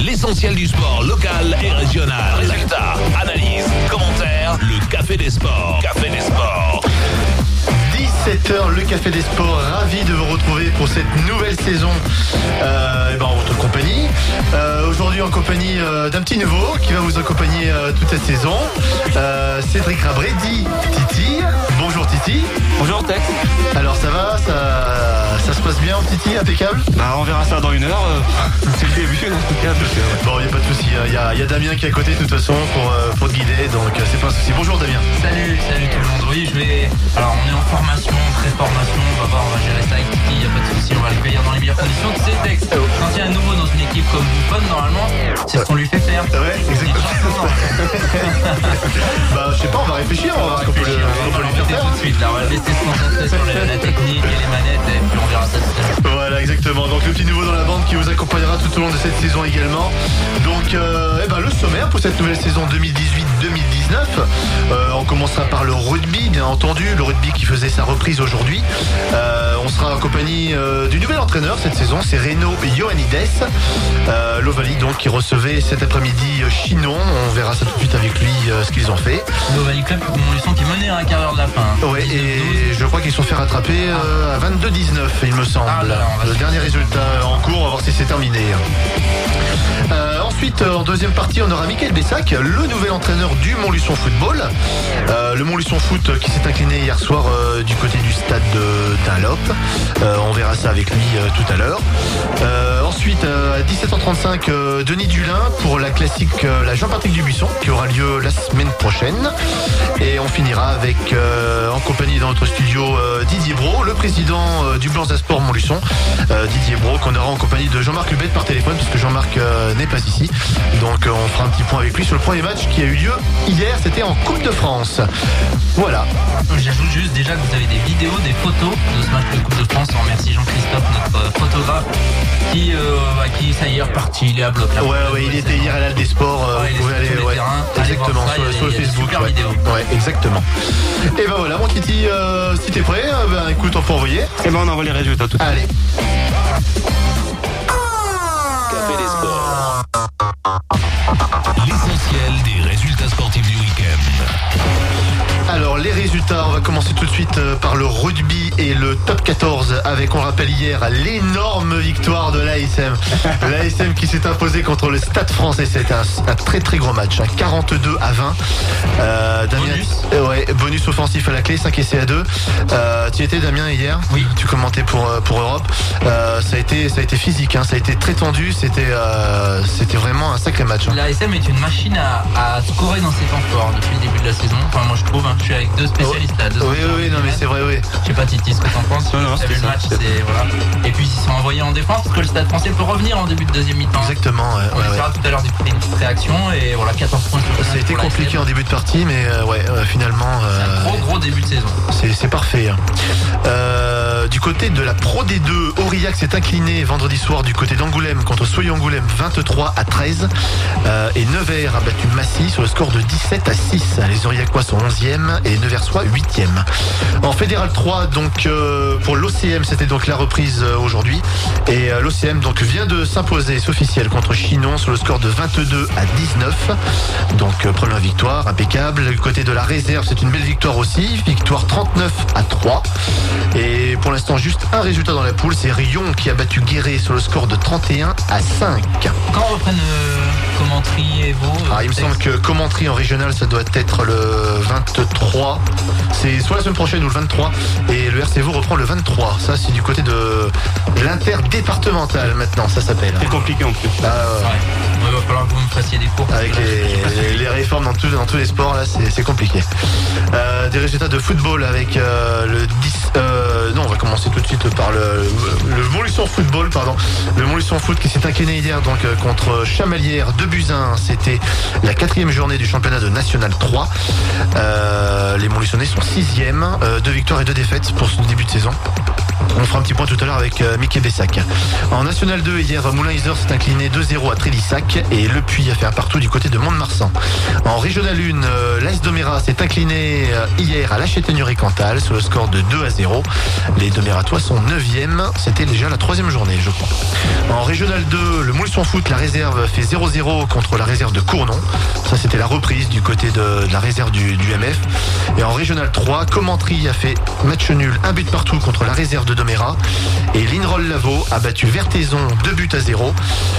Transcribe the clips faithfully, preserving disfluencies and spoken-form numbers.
l'essentiel du sport local et régional. Résultats, analyses, commentaires, le Café des Sports. Café des Sports. dix-sept heures, le Café des Sports, ravi de vous retrouver pour cette nouvelle saison euh, et ben, en votre compagnie. Euh, aujourd'hui en compagnie euh, d'un petit nouveau qui va vous accompagner euh, toute cette saison. Euh, Cédric Rabredi, Titi. Bonjour Titi. Bonjour Tex. Alors ça va, ça, ça se passe bien Titi, impeccable? Bah on verra ça dans une heure, euh, c'est le début en tout cas. Donc, euh, bon, il n'y a pas de souci, il y, a, y a Damien qui est à côté de toute façon pour, euh, pour te guider, donc euh, c'est pas un souci. Bonjour Damien. Salut, salut tout le monde. Oui, je vais. Alors, on est en formation, pré-formation. On va voir, on va gérer ça avec Titi. Il n'y a pas de souci. On va le cueillir dans les meilleures conditions. C'est Tex. Quand il y a un nouveau dans une équipe comme Bouffon, normalement, c'est ce qu'on lui fait faire. Ouais, exactement. Bah, je sais pas, on va réfléchir. On va voir ce qu'on peut, le- on peut lui faire faire. Tout de suite, là, on va le laisser se concentrer sur la, la technique et les manettes, et puis on verra ça tout à l'heure. Voilà, exactement. Donc le petit nouveau dans la bande qui vous accompagnera tout au long de cette saison également. Donc, euh, eh ben, le sommaire pour cette nouvelle saison deux mille dix-huit deux mille dix-neuf. Euh, on commencera par le rugby, bien entendu. Le rugby qui faisait sa reprise aujourd'hui. Euh, on sera en compagnie euh, du nouvel entraîneur cette saison, c'est Renaud Ioannidis. Euh, L'Ovalie donc qui recevait cet après-midi euh, Chinon. On verra ça tout de suite avec lui euh, ce qu'ils ont fait. L'Ovalie Club, Montluçon qui menait à un quart d'heure de la fin. Ouais, et je crois qu'ils se sont fait rattraper euh, à vingt-deux dix-neuf, il me semble. Ah là là, on va le se- dernier résultat en cours, on va voir si c'est terminé. Euh, ensuite, euh, en deuxième partie, on aura Mickaël Bessac, le nouvel entraîneur du Montluçon Football. Euh, le Montluçon Foot euh, qui s'est incliné hier soir euh, du côté du stade de Dunlop. Euh, on verra ça avec lui euh, tout à l'heure. Euh, ensuite, euh, à dix-sept heures trente-cinq, euh, Denis Dulin pour la classique euh, la Jean-Patrick Dubuisson qui aura lieu la semaine prochaine. Et on finira avec, euh, en compagnie dans notre studio, euh, Didier Bro, le président euh, du Blanc Sport Montluçon. Euh, Didier Bro qu'on aura en compagnie de Jean-Marc Hubert par téléphone puisque Jean-Marc euh, n'est pas ici. Donc euh, on fera un petit point avec lui sur le premier match qui a eu lieu hier, c'était en Coupe de France. Voilà. J'ajoute juste déjà que vous avez des vidéos, des photos de ce match de Coupe de France. On remercie Jean-Christophe, notre euh, photographe, qui, euh, bah, qui ça y est reparti, il est à bloc là. Ouais, ouais, il était hier à l'Al des Sports. euh, Ouais, il vous est pouvez sur aller, tous les ouais, terrains. Allez exactement, voir ça, sur, il y a- sur le il y a des Facebook. super Ouais. vidéos. Ouais, exactement. Et ben voilà, mon Titi, euh, si t'es prêt, euh, ben écoute, on peut envoyer. Et ben on envoie les résultats tout de suite. Allez. Café des Sports. L'essentiel des résultats sportifs du week-end. Alors les résultats, on va commencer tout de suite euh, par le rugby et le top quatorze avec, on le rappelle hier, l'énorme victoire de l'A S M. L'A S M qui s'est imposé contre le Stade Français, c'était un, un très très gros match, hein, quarante-deux à vingt. Euh, Damien, Bonus. euh, ouais, bonus offensif à la clé, cinq essais à deux. Euh, tu y étais Damien hier? Oui. Tu commentais pour, euh, pour Europe. Euh, ça, a été, ça a été physique, hein, ça a été très tendu, c'était euh, c'était vraiment un sacré match. Hein. La S M est une machine à, à scorer dans ses temps forts depuis le début de la saison. Enfin, moi je trouve, hein, je suis avec deux spécialistes là. Deux Oui, oui, oui, non mais c'est vrai, oui. Je sais pas Titi ce que t'en penses. Non, non, T'as c'est vu le ça, match, c'est c'est voilà. Et puis ils se sont envoyés en défense parce que le Stade Français peut revenir en début de deuxième mi-temps. Exactement, ouais, On ouais, le ouais. verra tout à l'heure des une petite réaction et voilà quatorze points. sur le Ça a match été pour la S M. compliqué en début de partie, mais euh, ouais, euh, finalement, C'est un euh, gros gros début de saison. c'est c'est parfait. hein. Euh, du côté de la Pro D deux, Aurillac s'est incliné vendredi soir du côté d'Angoulême contre Soyons-Angoulême vingt-trois à treize. Euh, et Nevers a battu Massy sur le score de dix-sept à six. Les Aurillacois sont onzième et les Neversois huitième. En Fédéral trois, donc euh, pour l'O C M, c'était donc la reprise euh, aujourd'hui. Et euh, l'O C M donc vient de s'imposer, c'est officiel, contre Chinon sur le score de vingt-deux à dix-neuf. Donc euh, première victoire, impeccable. Du côté de la réserve, c'est une belle victoire aussi. Victoire trente-neuf à trois. Et pour l'instant, juste un résultat dans la poule, c'est Rion qui a battu Guéret sur le score de trente et un à cinq. Quand reprennent euh, Commentry et Vaud Ah, il me semble que Commentry en régional, ça doit être le vingt-trois. C'est soit la semaine prochaine ou le vingt-trois. Et le R C Vaud reprend le vingt-trois. Ça, c'est du côté de l'interdépartemental maintenant, ça s'appelle. C'est compliqué en plus. Ah, ouais. Ouais, il va falloir que vous me fassiez des cours. Avec les, les réformes dans, tout, dans tous les sports, là, c'est c'est compliqué. Euh, des résultats de football avec euh, le dix. Euh, non, on va commencer tout de suite par le, le Montluçon Football, pardon. Le Montluçon Foot qui s'est incliné hier donc euh, contre Chamalières de Buzyn. C'était la quatrième journée du championnat de National trois. Euh, les Montluçonnais sont sixième, euh, deux victoires et deux défaites pour ce début de saison. On fera un petit point tout à l'heure avec euh, Mickaël Bessac. En National deux, hier, Moulin-Iser s'est incliné deux zéro à Trélissac et Le Puy a fait un partout du côté de Mont-de-Marsan. En Régional un, euh, l'A S Domérat s'est incliné euh, hier à La Châtaigneraie-Cantal sur le score de deux à zéro. Les Domératois sont neuvième. C'était déjà la troisième troisième journée, je crois. En Régional deux, le Montluçon Foot, la réserve fait zéro zéro contre la réserve de Cournon. Ça, c'était la reprise du côté de, de la réserve du, du M F. Et en Régional trois, Commentry a fait match nul, un but partout contre la réserve de Doméra. Et Linerolles Lavaux a battu Vertaison deux buts à zéro.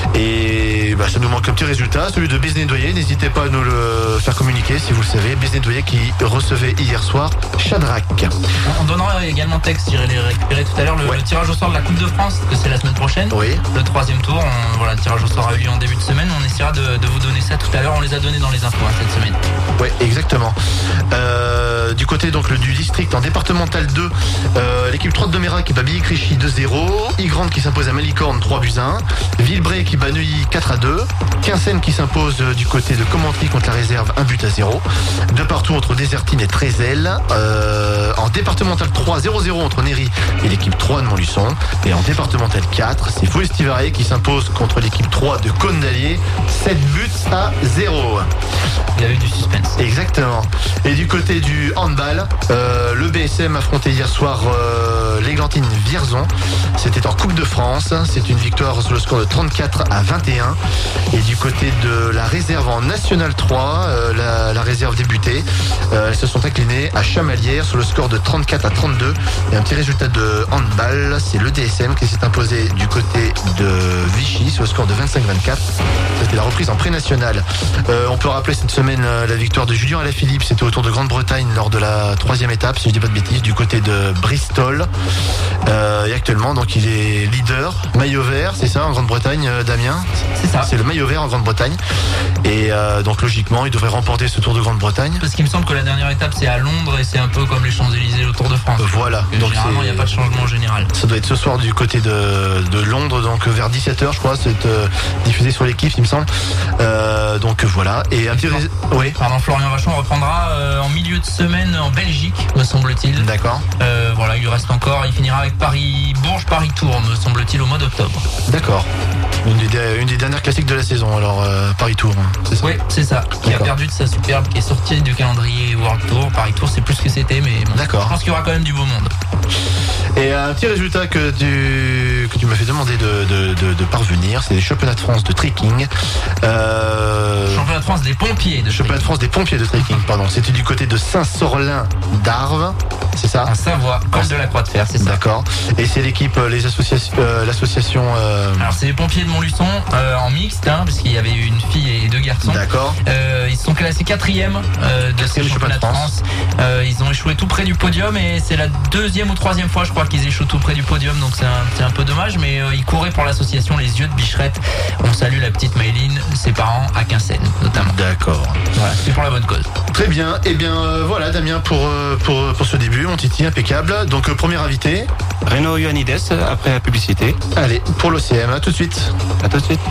Et bah, ça nous manque un petit résultat, celui de Besnédoyer. N'hésitez pas à nous le faire communiquer si vous le savez. Besnédoyer qui recevait hier soir Chadrac. On donnera également texte, j'irai les récupérer tout à l'heure, le, Ouais. le tirage au sort de la Coupe de France, que c'est la semaine prochaine. Oui. Le troisième tour, on- voilà, le tirage au sort a eu lieu en début de semaine. On essaiera de, de vous donner ça tout à l'heure. On les a donnés dans les infos hein, cette semaine. Oui, exactement. Euh, du côté donc le, du district en départemental deux, euh, l'équipe trois de Doméra qui bat Billy-Clichy deux zéro, Ygrande qui s'impose à Malicorne trois buts à un, Villebray qui bat Neuilly quatre à deux, Quinssaines qui s'impose euh, du côté de Commentry contre la réserve un but à zéro, de partout entre Désertine et Trézel. Euh, en départemental trois, zéro zéro entre Néry et l'équipe trois de Montluçon. Et en départemental quatre, c'est Faux-Estivaret qui s'impose contre l'équipe trois de Cône d'Allier, sept buts à zéro. Il y a eu du suspense. Exactement. Et du côté du handball, euh, le B S M affrontait hier soir euh, l'Églantine Vierzon. C'était en Coupe de France. C'est une victoire sur le score de trente-quatre à vingt et un. Et du côté de la réserve en National trois, euh, la, la réserve débutée, euh, elles se sont inclinées à Chamalières sur le score de trente-quatre à trente-deux. Et un petit résultat de handball, c'est le D S M qui s'est imposé du côté de Vichy sur le score de vingt-cinq à vingt-quatre. C'était la reprise en pré-national. Euh, on peut rappeler cette semaine euh, la victoire de Julien Alaphilippe. C'était au Tour de Grande-Bretagne lors de la troisième étape, si je dis pas de bêtises, du côté de Bristol. Euh, et actuellement, donc il est leader, maillot vert, c'est ça en Grande-Bretagne, euh, Damien. C'est ça. C'est le maillot vert en Grande-Bretagne. Et euh, donc logiquement, il devrait remporter ce Tour de Grande-Bretagne. Parce qu'il me semble que la dernière étape c'est à Londres et c'est un peu comme les Champs-Élysées au Tour de France. Voilà. Donc, Donc généralement il c'est- n'y a pas de changement général. Ça doit être ce soir du côté de, de Londres, donc vers dix-sept heures, je crois, c'est euh, diffusé sur l'équipe, il me semble. Euh, donc voilà. Et un petit rés- oui, Pardon, Florian Vachon reprendra euh, en milieu de semaine en Belgique, me semble-t-il. d'accord. Euh, voilà, il lui reste encore, il finira avec Paris-Bourges, Paris-Tours, me semble-t-il, au mois d'octobre. D'accord. Une des, une des dernières classiques de la saison, alors euh, Paris-Tour, hein, c'est ça. Oui, c'est ça. Qui a D'accord. perdu de sa superbe, qui est sorti du calendrier World Tour. Paris-Tour, c'est plus ce que c'était, mais bon, D'accord. je pense qu'il y aura quand même du beau monde. Et un petit résultat que tu, que tu m'as fait demander de, de, de, de parvenir, c'est les championnats de France de trekking. Euh, Championnat de France des pompiers de championnat de France des pompiers de trekking, pardon. C'était du côté de Saint-Sorlin d'Arves, c'est ça? en Savoie, col de la Croix de Fer, c'est ça. D'accord. Et c'est l'équipe, euh, les associations, euh, l'association. euh, Alors c'est les pompiers de Montluçon euh, en mixte, hein, parce qu'il y avait eu une fille et deux garçons. D'accord. Euh, ils sont classés quatrième euh, de ces Quatrième championnats de championnat de France. Euh, ils ont échoué tout près du podium et c'est la deuxième ou troisième fois, je crois, qu'ils échouent tout près du podium. Donc c'est un, c'est un peu dommage, mais euh, ils couraient pour l'association Les Yeux de Bicherette. On salue la petite Mayline, ses parents à Quinssaines notamment. D'accord. Voilà, c'est pour la bonne cause. Très bien. Eh bien, euh, voilà, Damien, pour, euh, pour, pour ce début, mon titi impeccable. Donc, euh, premier invité. Renaud Ioannidis, après la publicité. Allez, pour l'O C M, à tout de suite. À tout de suite.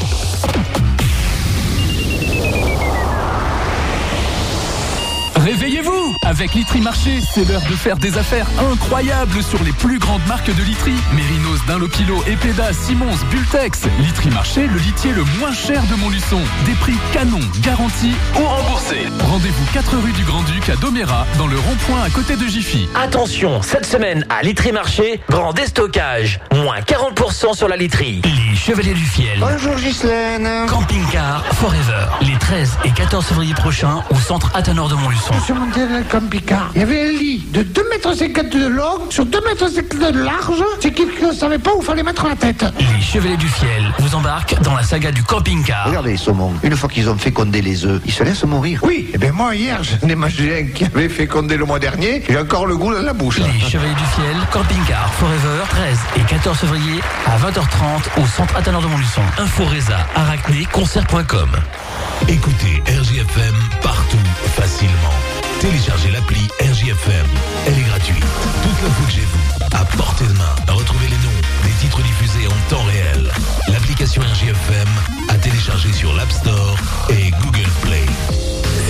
Réveillez-vous! Avec Litry Marché, c'est l'heure de faire des affaires incroyables sur les plus grandes marques de literie. Mérinos, Dunlopilo, Epeda, Simons, Bultex. Litry Marché, le litier le moins cher de Montluçon. Des prix canons, garantis ou remboursés. Rendez-vous quatre rue du Grand-Duc à Doméra, dans le rond-point à côté de Jiffy. Attention, cette semaine à Litry Marché, grand déstockage. Moins quarante pour cent sur la literie. Les Chevaliers du Fiel. Bonjour Ghislaine. Camping-car Forever. Les treize et quatorze février prochains au centre Athénor de Montluçon. Je suis monté dans le camping-car. Il y avait un lit de deux mètres cinquante de long sur deux mètres cinquante de large. C'est qu'il ne savait pas où fallait mettre la tête. Les Chevaliers du Fiel vous embarquent dans la saga du camping-car. Regardez les saumons, une fois qu'ils ont fécondé les œufs, ils se laissent mourir. Oui, et bien moi hier, j'en ai mangé un qui avait fécondé le mois dernier. J'ai encore le goût dans la bouche. Les Chevaliers du Fiel, camping-car Forever, treize et quatorze février à vingt heures trente au centre Athénor de Montluçon. Info Reza, Arachné, concert point com. Écoutez R J F M partout, facilement. Téléchargez l'appli R J F M. Elle est gratuite. Toute l'info que j'ai vous, à portée de main. Retrouvez les noms des titres diffusés en temps réel. L'application R J F M à télécharger sur l'App Store et Google Play.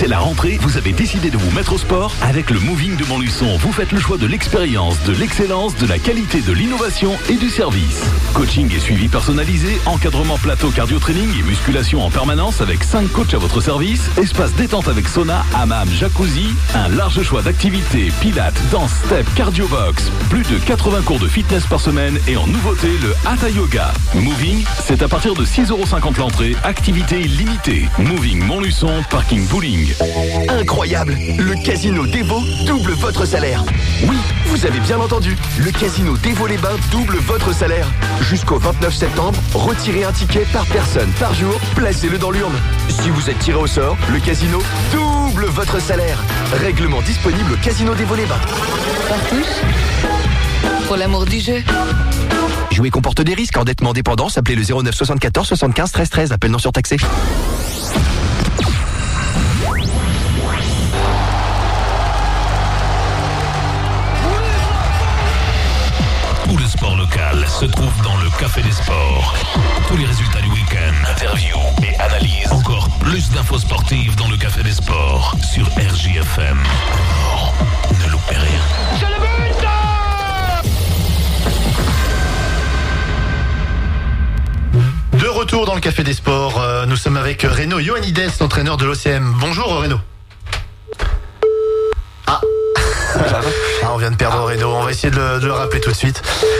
C'est la rentrée, vous avez décidé de vous mettre au sport. Avec le Moving de Montluçon, vous faites le choix de l'expérience, de l'excellence, de la qualité, de l'innovation et du service. Coaching et suivi personnalisé, encadrement plateau cardio-training et musculation en permanence avec cinq coachs à votre service, espace détente avec sauna, hammam, jacuzzi, un large choix d'activités, pilates, danse, step, cardio box, plus de quatre-vingts cours de fitness par semaine et en nouveauté le Hatha Yoga. Moving, c'est à partir de six euros cinquante l'entrée, activité illimitée. Moving Montluçon, parking bowling. Incroyable, le casino Devo double votre salaire. Oui, vous avez bien entendu, le casino Devo-les-Bains double votre salaire. Jusqu'au vingt-neuf septembre, retirez un ticket par personne par jour, placez-le dans l'urne. Si vous êtes tiré au sort, le casino double votre salaire. Règlement disponible au casino Devo-les-Bains. Partouche, pour l'amour du jeu. Jouer comporte des risques. Endettement, dépendance. Appelez le zéro neuf soixante-quatorze soixante-quinze treize treize. Appel non surtaxé. Tout le sport local se trouve dans le Café des Sports. Tous les résultats du week-end, interviews et analyses. Encore plus d'infos sportives dans le Café des Sports sur R J F M. Alors, ne loupez rien. C'est le but! De retour dans le Café des Sports, euh, nous sommes avec Renaud Ioannidis, entraîneur de l'O C M. Bonjour Renaud. Ah. Ah, on vient de perdre Renaud, on va essayer de le, de le rappeler tout de suite.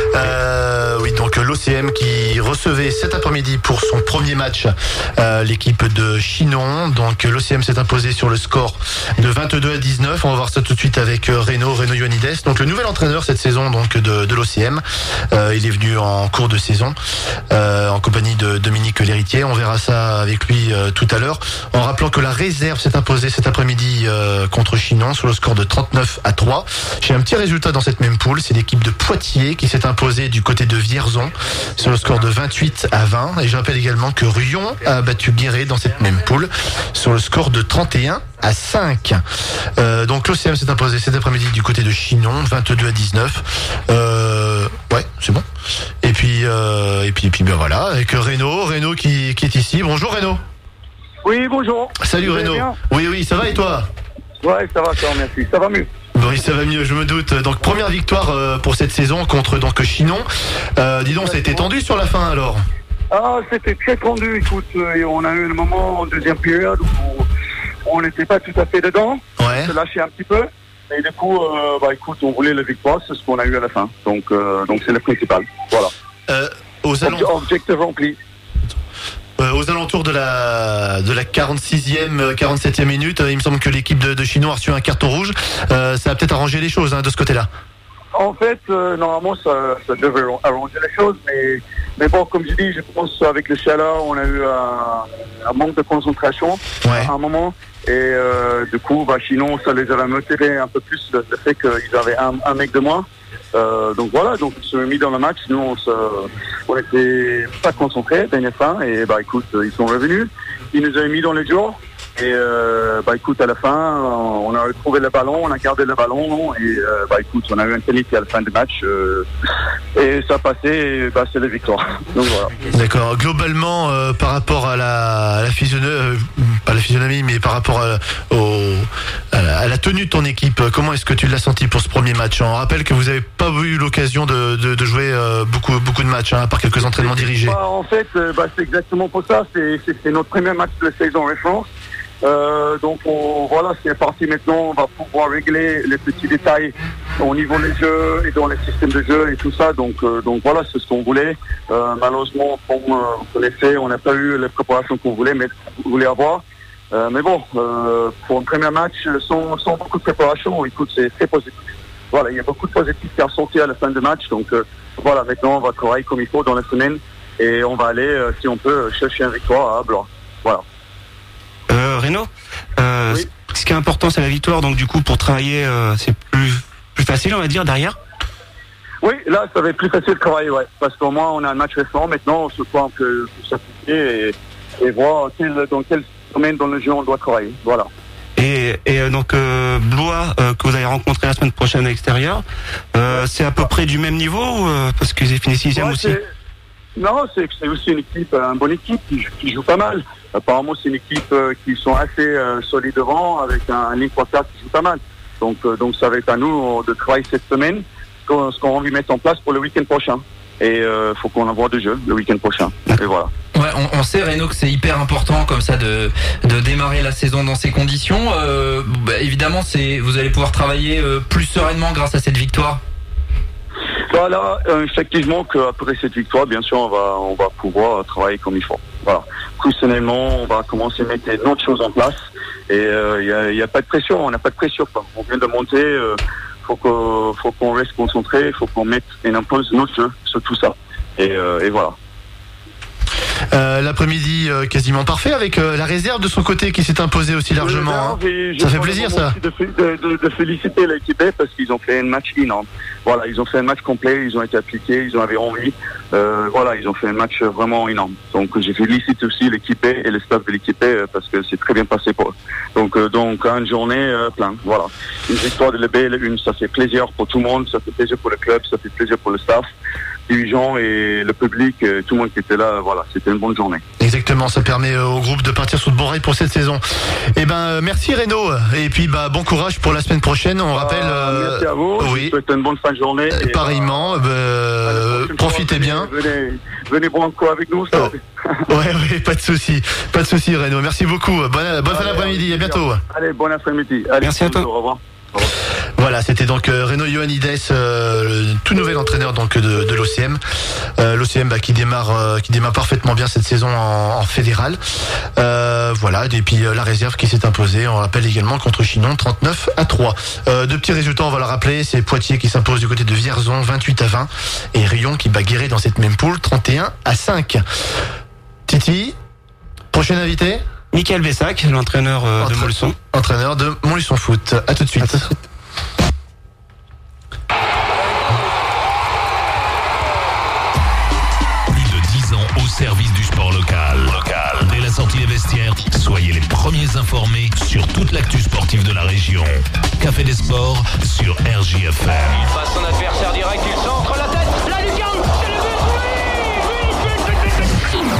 Euh, oui, donc l'O C M qui recevait cet après-midi pour son premier match euh, l'équipe de Chinon. Donc l'O C M s'est imposé sur le score de vingt-deux à dix-neuf. On va voir ça tout de suite avec Renaud, Renaud Ioannidis. Donc le nouvel entraîneur cette saison donc de, de l'O C M. Euh, il est venu en cours de saison euh, en compagnie de Dominique L'Héritier. On verra ça avec lui euh, tout à l'heure. En rappelant que la réserve s'est imposée cet après-midi euh, contre Chinon sur le score de trente-neuf à trois. J'ai un petit résultat dans cette même poule, c'est l'équipe de Poitiers qui s'est imposée du côté de Vierzon sur le score de vingt-huit à vingt. Et je rappelle également que Ruyon a battu Guéret dans cette même poule sur le score de trente et un à cinq. Euh, donc l'O C M s'est imposé cet après-midi du côté de Chinon, vingt-deux à dix-neuf. Euh, ouais, c'est bon. Et puis, euh, et puis, et puis ben voilà, avec Renaud, Renaud qui, qui est ici. Bonjour Renaud. Oui, bonjour. Salut Vous Renaud. Oui, oui, ça va et toi? Ouais, ça va, ça va, merci. Ça va mieux. Oui, ça va mieux, je me doute. Donc première victoire euh, pour cette saison contre donc Chinon. Euh, dis donc, ça a été tendu sur la fin alors? Ah, c'était très tendu. Écoute, euh, on a eu un moment en deuxième période où on n'était pas tout à fait dedans. Ouais. On se lâchait un petit peu. Et du coup, euh, bah écoute, on voulait la victoire, c'est ce qu'on a eu à la fin. Donc, euh, donc c'est le principal. Voilà. Euh, aux alentours. Objectif rempli. Euh, aux alentours de la de la quarante-sixième, quarante-septième minute, il me semble que l'équipe de, de Chinon a reçu un carton rouge. Euh, ça a peut-être arrangé les choses hein, de ce côté-là. En fait, euh, normalement, ça, ça devait arranger les choses, mais, mais bon, comme je dis, je pense avec le chaleur, on a eu un, un manque de concentration ouais. à un moment. Et euh, du coup, bah, Chinon, ça les a motivés un peu plus le, le fait qu'ils avaient un, un mec de moins. Euh, donc voilà, donc ils se sont mis dans le match. Nous, on, se, on était pas concentrés, dernière fin, et bah écoute, ils sont revenus. Ils nous ont mis dans les jours. Et euh, bah écoute, à la fin, on a retrouvé le ballon, on a gardé le ballon, et euh, bah écoute, on a eu un pénalité à la fin du match, euh, et ça a passé, et bah c'est la victoire. Donc voilà. D'accord. Globalement, euh, par rapport à la, à la physionomie, euh, pas la physionomie, mais par rapport à, au, à, la, à la tenue de ton équipe, comment est-ce que tu l'as senti pour ce premier match? On rappelle que vous n'avez pas eu l'occasion de, de, de jouer euh, beaucoup, beaucoup de matchs, hein, à part quelques entraînements dirigés. Bah, en fait, euh, bah, c'est exactement pour ça. C'est, c'est, c'est notre premier match de la saison référence. Euh, donc on, voilà, c'est parti maintenant, on va pouvoir régler les petits détails au niveau des jeux et dans les systèmes de jeu et tout ça. Donc, euh, donc voilà, c'est ce qu'on voulait. Euh, malheureusement, comme euh, vous connaissez, on n'a pas eu les préparations qu'on voulait, mais qu'on voulait avoir. Euh, mais bon, euh, pour un premier match, sans, sans beaucoup de préparation, écoute, c'est très positif. Voilà, il y a beaucoup de positifs qui sont sortis à la fin du match. Donc euh, voilà, maintenant on va travailler comme il faut dans la semaine et on va aller, euh, si on peut, chercher une victoire à Blois. Voilà. Euh, Renaud, euh, oui. Ce qui est important, c'est la victoire. Donc du coup, pour travailler, euh, c'est plus plus facile, on va dire, derrière. Oui, là, ça va être plus facile de travailler, ouais, parce qu'au moins on a un match récent. Maintenant, on se croit un peu s'appliquer et, et voir quel, dans quel domaine dans le jeu on doit travailler. Voilà. Et, et donc euh, Blois, euh, que vous allez rencontrer la semaine prochaine à l'extérieur, euh, c'est à peu près du même niveau ou, euh, parce qu'ils finissent sixième ouais, aussi. Non, c'est, c'est aussi une équipe, une bonne équipe qui, qui joue pas mal. Apparemment, c'est une équipe euh, qui sont assez euh, solides devant, avec un, un ligne trois quatre qui joue pas mal. Donc, euh, donc ça va être à nous de travailler cette semaine, ce qu'on, ce qu'on va lui mettre en place pour le week-end prochain. Et il euh, faut qu'on envoie de jeu le week-end prochain. Et voilà. Ouais, on, on sait, Renaud, que c'est hyper important comme ça de, de démarrer la saison dans ces conditions. Euh, bah, évidemment, c'est, vous allez pouvoir travailler euh, plus sereinement grâce à cette victoire. Voilà, euh, effectivement qu'après cette victoire, bien sûr, on va, on va pouvoir travailler comme il faut. Voilà. Personnellement, on va commencer à mettre d'autres choses en place. Et il euh, n'y a, a pas de pression, on n'a pas de pression. Quoi. On vient de monter, euh, faut qu'on, faut qu'on reste concentré, faut qu'on mette et impose notre jeu sur tout ça. Et, euh, et voilà. Euh, l'après-midi euh, quasiment parfait avec euh, la réserve de son côté qui s'est imposée aussi largement. Hein. Ça fait plaisir ça. De, de, de, de féliciter l'équipe parce qu'ils ont fait un match énorme. Voilà, ils ont fait un match complet, ils ont été appliqués, ils en avaient envie. Euh, voilà, ils ont fait un match vraiment énorme. Donc je félicite aussi l'équipe et le staff de l'équipe parce que c'est très bien passé pour eux. Donc euh, donc une journée euh, pleine. Voilà, une victoire de l'E B, une, ça fait plaisir pour tout le monde, ça fait plaisir pour le club, ça fait plaisir pour le staff. Dirigeants et le public, tout le monde qui était là, voilà, c'était une bonne journée. Exactement, ça permet au groupe de partir sous de bons rails pour cette saison. Et ben merci Renaud, et puis bah bon courage pour la semaine prochaine. On euh, rappelle. Euh, merci à vous. Oui. Je vous souhaite une bonne fin de journée. Et pareillement, euh, bah, profitez bien. Venez, venez boire un coup avec nous. Ça. Oh. ouais, ouais, pas de souci, pas de souci Renaud. Merci beaucoup. Bonne, bonne fin d'après-midi. À bientôt. Allez, bon après-midi. Allez, merci à toi. Au revoir. Voilà, c'était donc euh, Renaud Ioannidis, euh, le tout nouvel entraîneur donc de, de l'O C M. Euh, L'O C M bah, qui démarre, euh, qui démarre parfaitement bien cette saison en, en fédéral. Euh, voilà, et puis euh, la réserve qui s'est imposée. On rappelle également contre Chinon, trente-neuf à trois. Euh, deux petits résultats, on va le rappeler. C'est Poitiers qui s'impose du côté de Vierzon, vingt-huit à vingt, et Rion qui bat Guéret dans cette même poule, trente et un à cinq. Titi, prochain invité. Michael Bessac, l'entraîneur euh, de Montluçon. Entraîneur de Montluçon Foot. À tout de suite. À tout de suite. Plus de dix ans au service du sport local. Local. Dès la sortie des vestiaires, soyez les premiers informés sur toute l'actu sportive de la région. Café des sports sur R J F M. Il passe son adversaire direct, il centre la tête, la lucarne, c'est le but, oui, oui, but, but, but, but.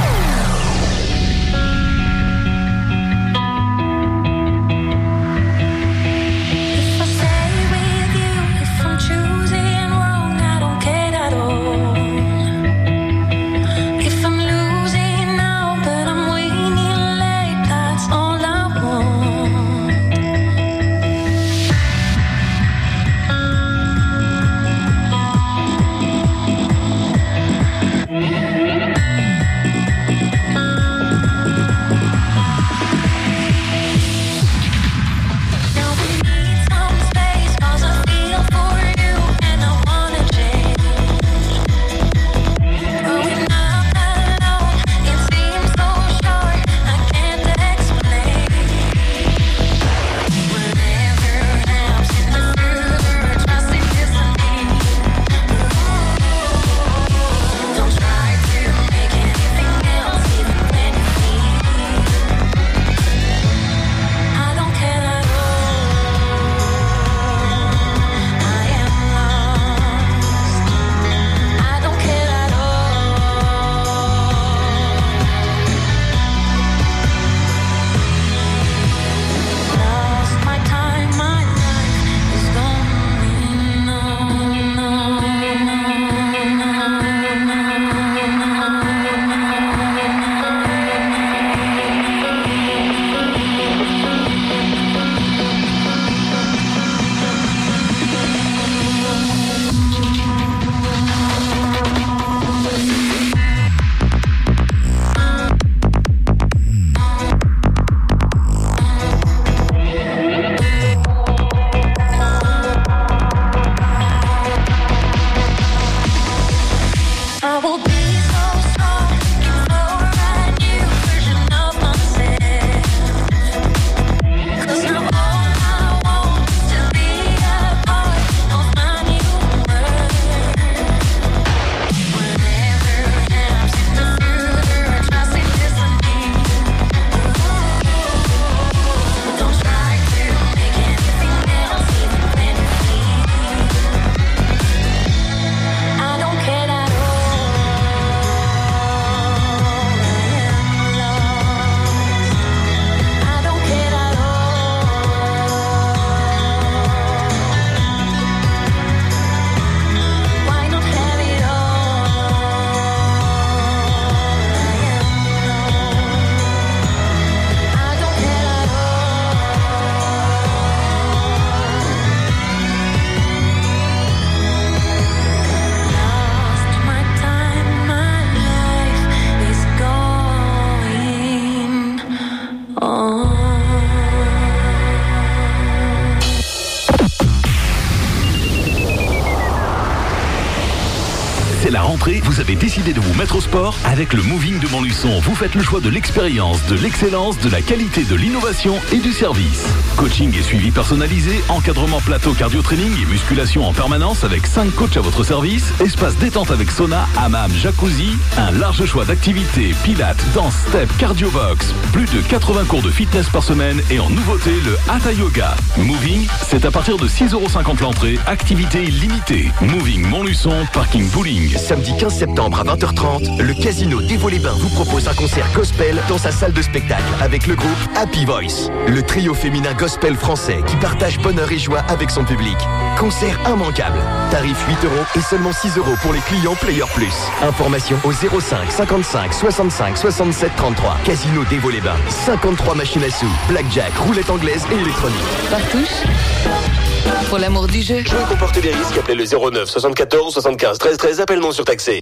avez décidé de vous mettre au sport, avec le Moving de Montluçon, vous faites le choix de l'expérience, de l'excellence, de la qualité, de l'innovation et du service. Coaching et suivi personnalisé, encadrement plateau cardio-training et musculation en permanence avec cinq coachs à votre service, espace détente avec sauna, hammam, jacuzzi, un large choix d'activités, pilates, danse, step, cardio box, plus de quatre-vingts cours de fitness par semaine et en nouveauté le Hatha Yoga. Moving, c'est à partir de six euros cinquante l'entrée, activité illimitée. Moving Montluçon, parking bowling. Samedi quinze septembre à vingt heures trente, le Casino Dévaux-les-Bains vous propose un concert gospel dans sa salle de spectacle avec le groupe Happy Voice, le trio féminin gospel français qui partage bonheur et joie avec son public. Concert immanquable. Tarif huit euros et seulement six euros pour les clients Player Plus. Information au zéro cinq cinquante-cinq soixante-cinq soixante-sept trente-trois. Casino Dévaux-les-Bains. cinquante-trois machines à sous, blackjack, roulette anglaise et électronique. Partouche pour l'amour du jeu. Jouer comporte des risques. Appelez le zéro neuf soixante-quatorze soixante-quinze treize treize. Appel non surtaxé.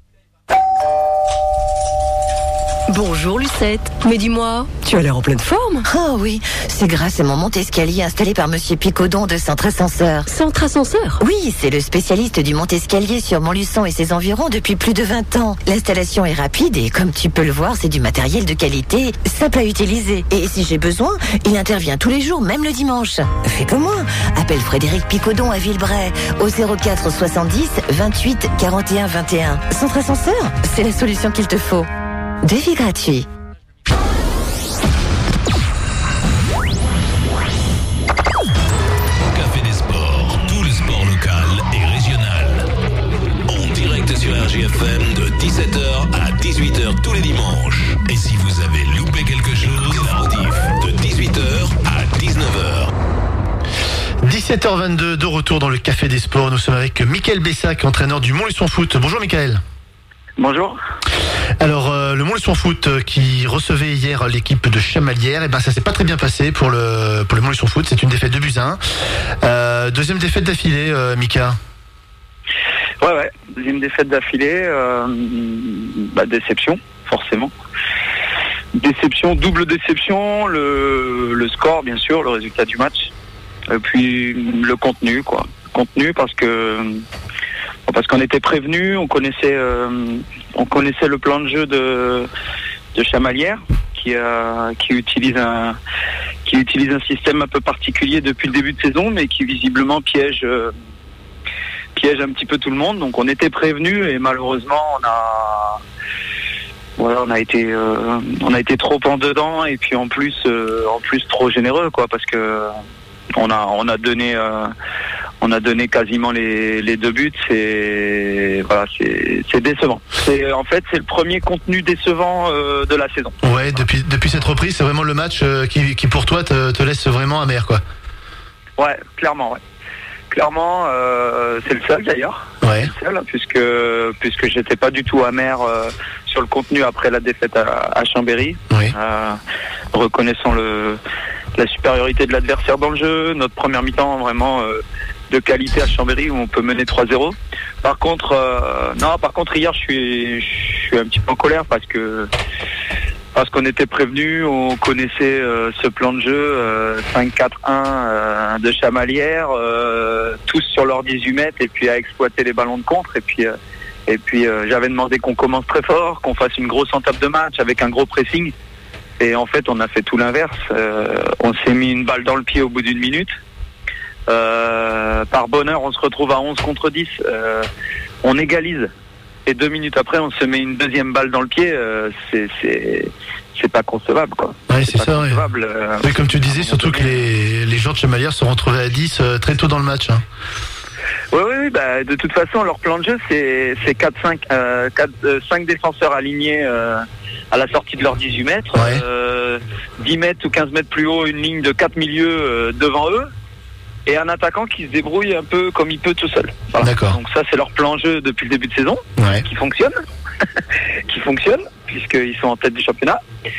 Bonjour Lucette, mais dis-moi, tu as l'air en pleine forme. Oh oui, c'est grâce à mon monte-escalier installé par Monsieur Picodon de Centre Ascenseur. Centre Ascenseur ? Oui, c'est le spécialiste du monte-escalier sur Montluçon et ses environs depuis plus de vingt ans. L'installation est rapide et comme tu peux le voir, c'est du matériel de qualité, simple à utiliser. Et si j'ai besoin, il intervient tous les jours, même le dimanche. Fais comme moi, appelle Frédéric Picodon à Villebray au zéro quatre soixante-dix vingt-huit quarante et un vingt et un. Centre Ascenseur, c'est la solution qu'il te faut. Devis gratuit. Café des Sports, tout le sport local et régional. En direct sur R J F M de dix-sept heures à dix-huit heures tous les dimanches. Et si vous avez loupé quelque chose, la rediff de dix-huit heures à dix-neuf heures. dix-sept heures vingt-deux, de retour dans le Café des Sports. Nous sommes avec Mickaël Bessac, entraîneur du Montluçon Foot. Bonjour Mickaël. Bonjour. Alors euh, le Montluçon Foot euh, qui recevait hier l'équipe de Chamalières, et ben ça s'est pas très bien passé pour le pour le Montluçon Foot. C'est une défaite de buts à un. Euh, deuxième défaite d'affilée, euh, Mika. Ouais ouais, deuxième défaite d'affilée. Euh, bah, déception forcément. Déception, double déception. Le le score bien sûr, le résultat du match. Et puis le contenu quoi. Contenu parce que parce qu'on était prévenus, on connaissait, euh, on connaissait le plan de jeu de, de Chamalières, qui, euh, qui utilise un, qui utilise un système un peu particulier depuis le début de saison, mais qui visiblement piège, euh, piège un petit peu tout le monde. Donc on était prévenus et malheureusement on a, voilà, on a été, euh, on a été trop en dedans et puis en plus, euh, en plus trop généreux quoi, parce que on a, on a donné. Euh, On a donné quasiment les, les deux buts, c'est voilà, c'est, c'est décevant. C'est en fait c'est le premier contenu décevant euh, de la saison. Ouais, depuis depuis cette reprise, c'est vraiment le match euh, qui, qui pour toi te, te laisse vraiment amer quoi. Ouais, clairement, ouais. Clairement, euh, c'est le seul d'ailleurs. Ouais. C'est le seul, puisque puisque j'étais pas du tout amer euh, sur le contenu après la défaite à, à Chambéry. Oui. Euh, reconnaissant le la supériorité de l'adversaire dans le jeu, notre première mi-temps vraiment. Euh, de qualité à Chambéry où on peut mener trois zéro. Par contre, euh, non, par contre hier je suis, je suis un petit peu en colère parce que parce qu'on était prévenus, on connaissait euh, ce plan de jeu euh, cinq quatre un euh, de Chamalières, euh, tous sur leurs dix-huit mètres et puis à exploiter les ballons de contre et puis euh, et puis euh, j'avais demandé qu'on commence très fort, qu'on fasse une grosse entape de match avec un gros pressing et en fait on a fait tout l'inverse. Euh, on s'est mis une balle dans le pied au bout d'une minute. Euh, par bonheur, on se retrouve à onze contre dix. Euh, on égalise. Et deux minutes après, on se met une deuxième balle dans le pied. Euh, c'est, c'est, c'est pas concevable, quoi. Ouais, c'est, c'est ça, ouais. Euh, oui, comme tu disais, surtout que les, les gens de Chamalières se sont retrouvés à dix euh, très tôt dans le match. Hein. Oui, oui, oui. Bah, de toute façon, leur plan de jeu, c'est, c'est quatre cinq, euh, quatre, euh, cinq défenseurs alignés euh, à la sortie de leurs dix-huit mètres. Ouais. Euh, dix mètres ou quinze mètres plus haut, une ligne de quatre milieux euh, devant eux. Et un attaquant qui se débrouille un peu comme il peut tout seul. Voilà. D'accord. Donc ça, c'est leur plan de jeu depuis le début de saison, ouais. qui fonctionne, qui fonctionne, puisqu'ils sont en tête du championnat.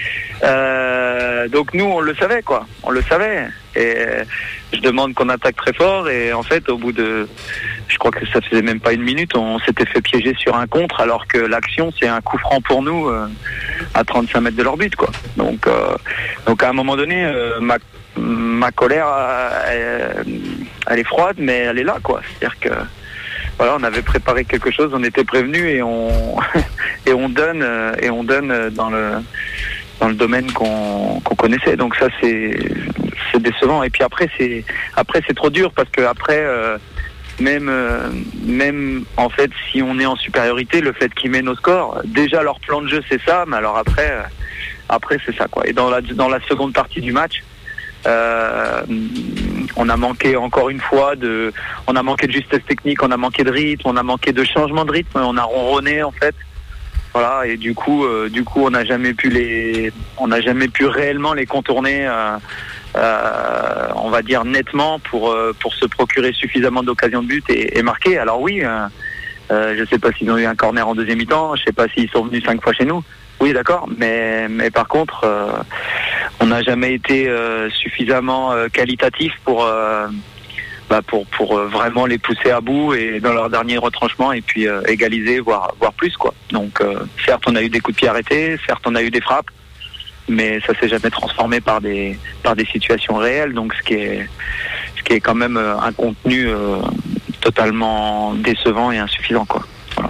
Euh, donc nous, on le savait, quoi. On le savait. Et je demande qu'on attaque très fort. Et en fait, au bout de, je crois que ça faisait même pas une minute, on s'était fait piéger sur un contre, alors que l'action, c'est un coup franc pour nous euh, à trente-cinq mètres de leur but, quoi. Donc, euh, donc à un moment donné, euh, ma Ma colère, elle, elle est froide, mais elle est là, quoi. C'est-à-dire que, voilà, on avait préparé quelque chose, on était prévenus et on, et on donne euh, et on donne dans le dans le domaine qu'on qu'on connaissait. Donc ça c'est c'est décevant. Et puis après c'est après c'est trop dur parce que après euh, même euh, même en fait si on est en supériorité, le fait qu'ils mènent au score, déjà leur plan de jeu c'est ça, mais alors après euh, après c'est ça quoi. Et dans la dans la seconde partie du match, euh, on a manqué encore une fois de on a manqué de justesse technique, on a manqué de rythme, on a manqué de changement de rythme, on a ronronné en fait. Voilà, et du coup, euh, du coup, on n'a jamais pu les, on n'a jamais pu réellement les contourner, euh, euh, on va dire nettement pour euh, pour se procurer suffisamment d'occasions de but et, et marquer. Alors oui, euh, euh, je sais pas s'ils ont eu un corner en deuxième mi-temps, je sais pas s'ils sont venus cinq fois chez nous. Oui, d'accord, mais mais par contre, euh, on n'a jamais été euh, suffisamment euh, qualitatif pour. Euh, Bah pour pour euh, vraiment les pousser à bout et dans leur dernier retranchement et puis euh, égaliser voire voire plus quoi. Donc euh, certes on a eu des coups de pied arrêtés, certes on a eu des frappes, mais ça s'est jamais transformé par des par des situations réelles. Donc ce qui est ce qui est quand même euh, un contenu euh, totalement décevant et insuffisant quoi. Voilà.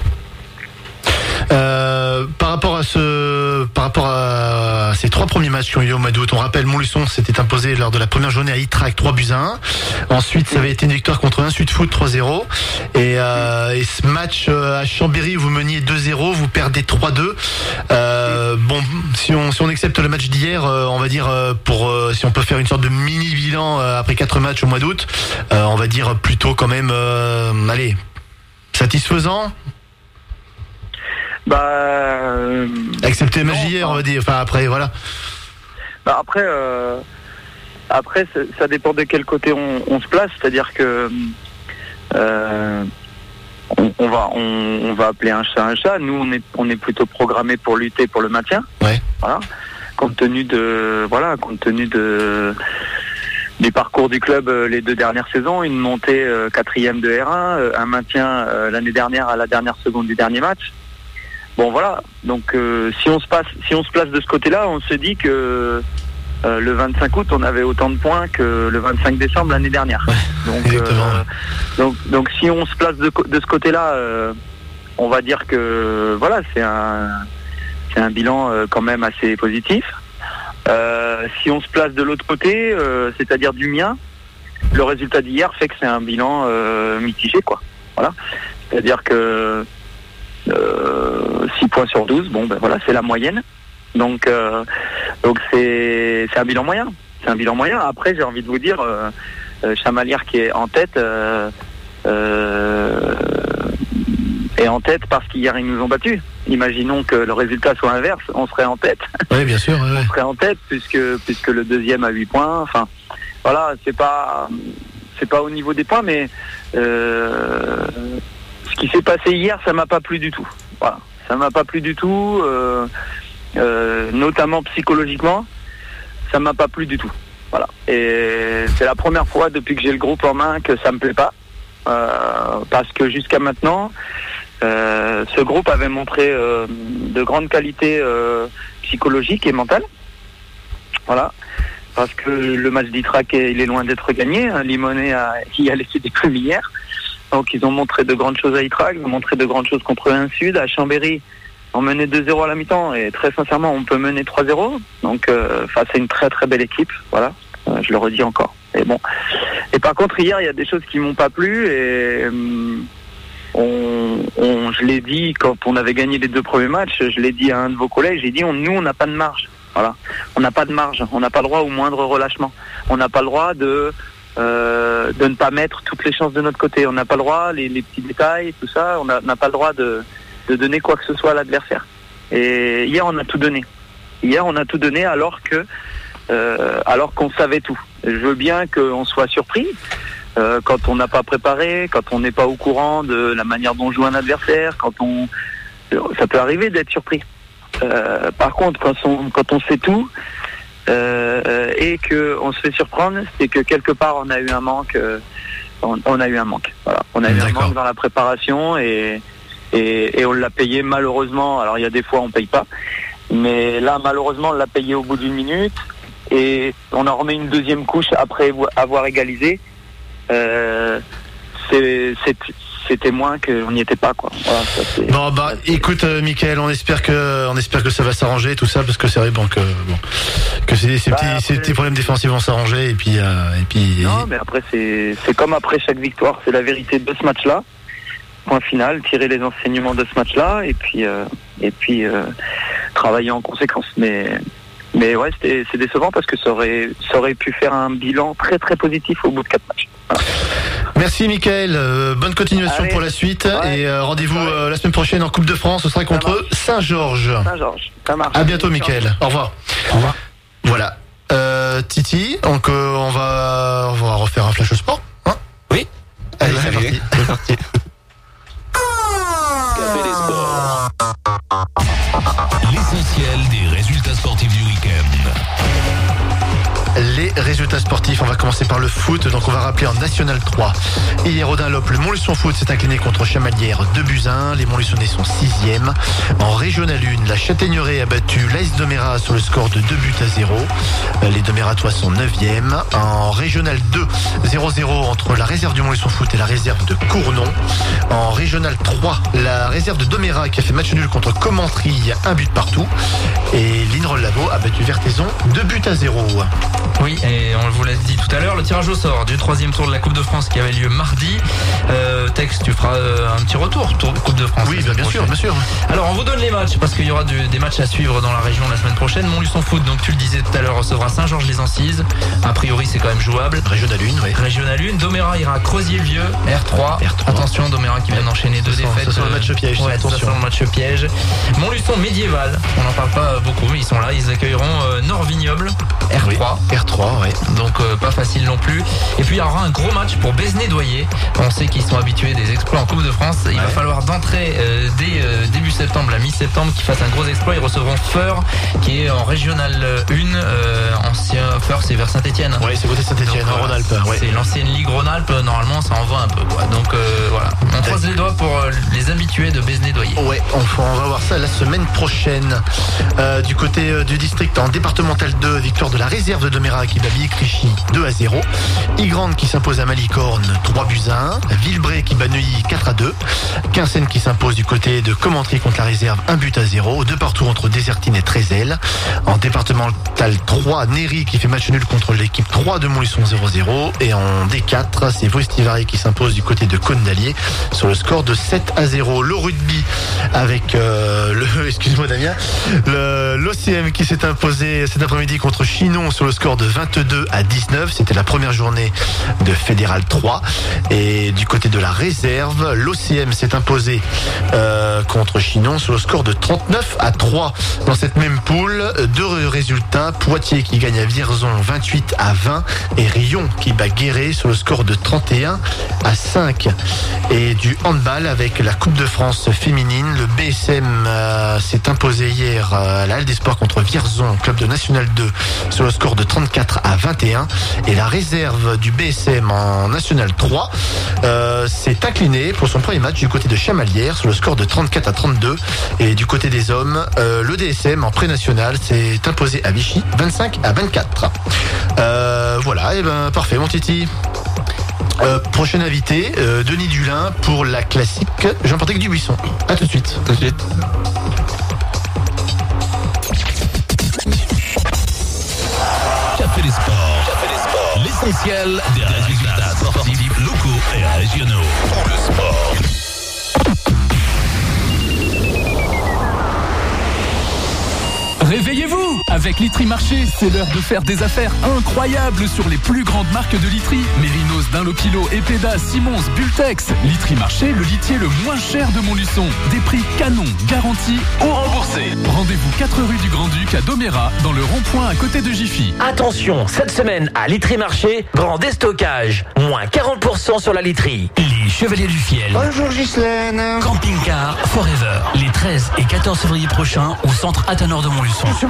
Euh, par rapport à ce, par rapport à ces trois premiers matchs qui ont eu lieu au mois d'août, on rappelle Montluçon s'était imposé lors de la première journée à Ytrac trois buts à un. Ensuite, ça avait été une victoire contre un Sud Foot trois zéro. Et, euh, et ce match à Chambéry, vous meniez deux zéro, vous perdez trois deux. Euh, bon, si on, si on accepte le match d'hier, euh, on va dire pour, euh, si on peut faire une sorte de mini bilan euh, après quatre matchs au mois d'août, euh, on va dire plutôt quand même, euh, allez, satisfaisant. Bah, euh, accepter le match d'hier, on va dire. Enfin après, voilà. Bah après, euh, après, ça dépend de quel côté on, on se place. C'est-à-dire que euh, on, on va, on, on va appeler un chat un chat. Nous, on est, on est plutôt programmé pour lutter pour le maintien. Ouais. Voilà. Compte tenu de, voilà, compte tenu de du parcours du club euh, les deux dernières saisons, une montée euh, quatrième de R un, euh, un maintien euh, l'année dernière à la dernière seconde du dernier match. Bon voilà, donc euh, si on se passe, si on se place de ce côté-là, on se dit que euh, le vingt-cinq août, on avait autant de points que le vingt-cinq décembre l'année dernière. Donc, euh, donc, donc si on se place de, de ce côté-là, euh, on va dire que voilà, c'est un, c'est un bilan euh, quand même assez positif. Euh, si on se place de l'autre côté, euh, c'est-à-dire du mien, le résultat d'hier fait que c'est un bilan euh, mitigé, quoi. Voilà, c'est-à-dire que Euh, six points sur douze, bon ben voilà, c'est la moyenne. Donc euh, donc c'est c'est un bilan moyen. C'est un bilan moyen. Après, j'ai envie de vous dire, euh, euh, Chamalières qui est en tête euh, euh, est en tête parce qu'hier ils nous ont battus. Imaginons que le résultat soit inverse, on serait en tête. Oui, bien sûr. Ouais. On serait en tête puisque puisque le deuxième a huit points. Enfin, voilà, c'est pas c'est pas au niveau des points, mais euh, ce qui s'est passé hier, ça m'a pas plu du tout. Voilà, ça m'a pas plu du tout, euh, euh, notamment psychologiquement, ça m'a pas plu du tout. Voilà, et c'est la première fois depuis que j'ai le groupe en main que ça me plaît pas, euh, parce que jusqu'à maintenant, euh, ce groupe avait montré euh, de grandes qualités euh, psychologiques et mentales. Voilà. Parce que le match d'Ytrac, il est loin d'être gagné. Limonest a, y a laissé des plumes hier. Donc ils ont montré de grandes choses à Ytrac, ils ont montré de grandes choses contre un Sud. À Chambéry, on menait deux zéro à la mi-temps et très sincèrement, on peut mener trois zéro. Donc euh, face à une très très belle équipe, voilà, euh, je le redis encore. Et bon. Et par contre, hier, il y a des choses qui m'ont pas plu et euh, on, on, je l'ai dit quand on avait gagné les deux premiers matchs, je l'ai dit à un de vos collègues, j'ai dit on, nous, on n'a pas de marge. Voilà, on n'a pas de marge, on n'a pas le droit au moindre relâchement. On n'a pas le droit de Euh, de ne pas mettre toutes les chances de notre côté. On n'a pas le droit, les, les petits détails, tout ça, on n'a pas le droit de, de donner quoi que ce soit à l'adversaire. Et hier, on a tout donné. Hier, on a tout donné alors que, euh, alors qu'on savait tout. Je veux bien qu'on soit surpris euh, quand on n'a pas préparé, quand on n'est pas au courant de la manière dont joue un adversaire, quand on, ça peut arriver d'être surpris. Euh, par contre, quand on, quand on sait tout. Euh, et que on se fait surprendre, c'est que quelque part on a eu un manque, euh, on, on a eu un manque. Voilà, on a eu un manque dans la préparation et et, et on l'a payé malheureusement. Alors il y a des fois on paye pas, mais là malheureusement on l'a payé au bout d'une minute et on en remet une deuxième couche après avoir égalisé. Euh, c'est, c'est c'était moins qu'on n'y était pas, quoi. Voilà, ça, c'est... Bon bah écoute euh, Mickaël, on espère que on espère que ça va s'arranger tout ça, parce que c'est vrai bon que bon que ces, ces Bah, petits après- ces petits problèmes défensifs vont s'arranger et puis euh, et puis Non, mais après, c'est, c'est comme après chaque victoire, c'est la vérité de ce match-là. Point final, tirer les enseignements de ce match-là et puis, euh, et puis euh, travailler en conséquence. Mais, mais ouais, c'était, c'est décevant parce que ça aurait, ça aurait pu faire un bilan très très positif au bout de quatre matchs. Voilà. Merci Mickaël, euh, bonne continuation Allez. pour la suite Ouais. et euh, rendez-vous euh, la semaine prochaine en Coupe de France, ce sera contre Saint-Georges. Saint-Georges, ça marche. À bientôt Mickaël, au revoir. Au revoir. Voilà. Euh, Titi, donc euh, on va on va refaire un flash au sport. Hein Oui. Allez, c'est Allez. parti. C'est parti. Café des sports. L'essentiel des résultats sportifs du week-end. Les résultats sportifs, on va commencer par le foot, donc on va rappeler en National trois. Hier au Dunlop, le Montluçon Foot s'est incliné contre Chamalières deux buts à un, les Montluçonnais sont sixième. En Régional un, la Châtaigneraie a battu l'A S Domérat sur le score de deux buts à zéro. Les Domératois sont neuvième. En Régional deux, zéro zéro entre la réserve du Montluçon Foot et la réserve de Cournon. En Régional trois, la réserve de Domérat qui a fait match nul contre Commentry, un but partout. Et l'Inroll Labo a battu Vertaison deux buts à zéro. Oui, et on vous l'a dit tout à l'heure, le tirage au sort du troisième tour de la Coupe de France qui avait lieu mardi. Euh, Tex, tu feras euh, un petit retour, tour de Coupe de France. Oui, la bah, bien semaine sûr, bien prochaine. sûr. Alors, on vous donne les matchs parce qu'il y aura du- des matchs à suivre dans la région la semaine prochaine. Montluçon Foot, donc tu le disais tout à l'heure, recevra Saint-Georges-les-Ancises. A priori, c'est quand même jouable. Régional un, oui. Régional un, Domérat ira à Croziervieux, R trois. R trois. Attention, Domérat qui vient d'enchaîner deux Ça sent- défaites. ça sent le euh, match piège, ouais, attention. ça sent le match piège. Montluçon Médiéval, on n'en parle pas beaucoup, mais ils sont là. Ils accueilleront euh, Nord-Vignoble, R trois. Oui, R trois, ouais. Donc euh, pas facile non plus. Et puis il y aura un gros match pour Besnay-Doyer. On sait qu'ils sont habitués des exploits en Coupe de France. Il va falloir d'entrée euh, dès euh, début septembre, la mi-septembre, qu'ils fassent un gros exploit. Ils recevront Feur, qui est en Régional un. Euh, ancien Feur, c'est vers Saint-Etienne. Ouais, c'est côté Saint-Etienne, en Rhône-Alpes. Ouais. C'est l'ancienne Ligue Rhône-Alpes. Normalement, ça envoie un peu, quoi. Donc euh, voilà. On croise les doigts pour euh, les habitués de Besnay-Doyer. Ouais, on, on va voir ça la semaine prochaine. Euh, du côté euh, du district, en départemental deux, victoire de la réserve de Domérat qui bat Billy-Clichy deux à zéro. Ygrande qui s'impose à Malicorne trois buts à un. Villebray qui bat Neuilly quatre à deux. Quinssaines qui s'impose du côté de Commentry contre la réserve un but à zéro. Deux partout entre Désertine et Trézel. En départemental trois, Néry qui fait match nul contre l'équipe trois de Montluçon zéro zéro. Et en D quatre, c'est Vaustivary qui s'impose du côté de Cône-d'Allier sur le score de sept à zéro. Le rugby avec euh, le, excuse-moi Damien, le, l'O C M qui s'est imposé cet après-midi contre Chinon sur le score de vingt-deux à dix-neuf. C'était la première journée de Fédéral trois. Et du côté de la réserve, l'O C M s'est imposé euh, contre Chinon sur le score de trente-neuf à trois. Dans cette même poule, deux résultats, Poitiers qui gagne à Vierzon vingt-huit à vingt et Rion qui bat Guéret sur le score de trente et un à cinq. Et du handball avec la Coupe de France féminine, le B S M euh, s'est imposé hier euh, à la Halle des Sports contre Vierzon, club de National deux, sur le score de trente-quatre à vingt et un. Et la réserve du B S M en National trois euh, s'est inclinée pour son premier match du côté de Chamalières sur le score de trente-quatre à trente-deux. Et du côté des hommes, euh, le D S M en pré-national s'est imposé à Vichy vingt-cinq à vingt-quatre. Euh, voilà, et ben parfait mon Titi. Euh, prochain invité, euh, Denis Dulin pour la classique Jean-Patrick Dubuisson. A tout de suite. Tout de suite. Café des sports. Café des sports. L'essentiel des résultats sportifs locaux et régionaux. Tout le sport. Réveillez-vous! Avec Litry Marché, c'est l'heure de faire des affaires incroyables sur les plus grandes marques de literie. Mérinos, Dunlopilo, Epeda, Simons, Bultex. Litry Marché, le litier le moins cher de Montluçon. Des prix canons, garantis ou remboursés. Rendez-vous quatre rue du Grand-Duc à Domérat, dans le rond-point à côté de Jiffy. Attention, cette semaine à Litry Marché, grand déstockage. Moins quarante pour cent sur la literie. Les Chevaliers du Fiel. Bonjour Ghislaine. Camping Car Forever. Les treize et quatorze février prochains au centre Athanor de Montluçon. Je suis monté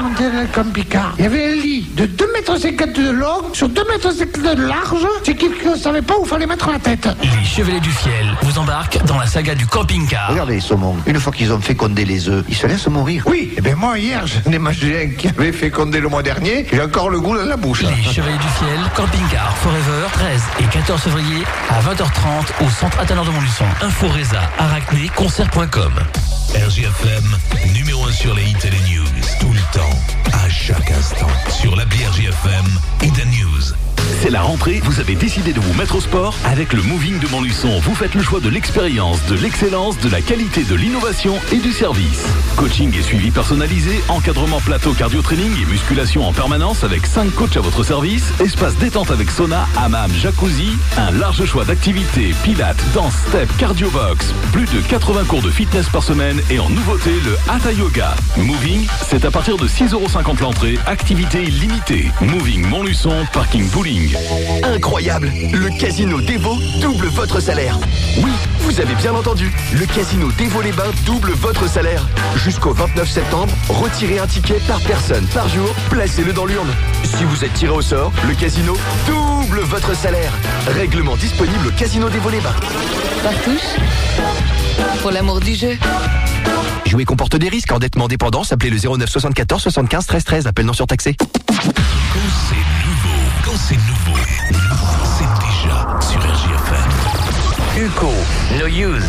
un camping-car. Il y avait un lit de deux mètres cinquante de long sur deux mètres cinquante de large. C'est qu'ils ne savaient pas où fallait mettre la tête. Les Chevalets du Fiel vous embarquent dans la saga du camping-car. Regardez, saumon, une fois qu'ils ont fécondé les œufs, ils se laissent mourir. Oui, et bien moi hier, j'en ai mangé un qui avait fécondé le mois dernier. J'ai encore le goût dans la bouche. Les Chevaliers du Fiel, camping-car Forever, treize et quatorze février à vingt heures trente au centre Athanor de Montluçon. Info Reza, Arachné, concert point com. R J F M, numéro un sur les hits et les news, tout le temps, à chaque instant, sur l'appli R J F M et The News. C'est la rentrée, vous avez décidé de vous mettre au sport. Avec le Moving de Montluçon, vous faites le choix de l'expérience, de l'excellence, de la qualité, de l'innovation et du service. Coaching et suivi personnalisé, encadrement plateau cardio-training et musculation en permanence avec cinq coachs à votre service, espace détente avec sauna, hammam, jacuzzi, un large choix d'activités, pilates, danse, step, cardio box, plus de quatre-vingts cours de fitness par semaine et en nouveauté le Hatha Yoga. Moving, c'est à partir de six euros cinquante l'entrée, activité illimitée. Moving Montluçon, parking bowling. Incroyable! Le Casino Devo double votre salaire. Oui, vous avez bien entendu. Le Casino Devo-les-Bains double votre salaire. Jusqu'au vingt-neuf septembre, retirez un ticket par personne par jour, placez-le dans l'urne. Si vous êtes tiré au sort, le casino double votre salaire. Règlement disponible au Casino Devo-les-Bains. Partouche, pour l'amour du jeu. Jouer comporte des risques. Endettement, dépendance. Appelez le zéro neuf soixante-quatorze soixante-quinze treize treize. Appel non surtaxé. Quand c'est nouveau, quand c'est nouveau, c'est déjà sur R J F M. Uco, No Use.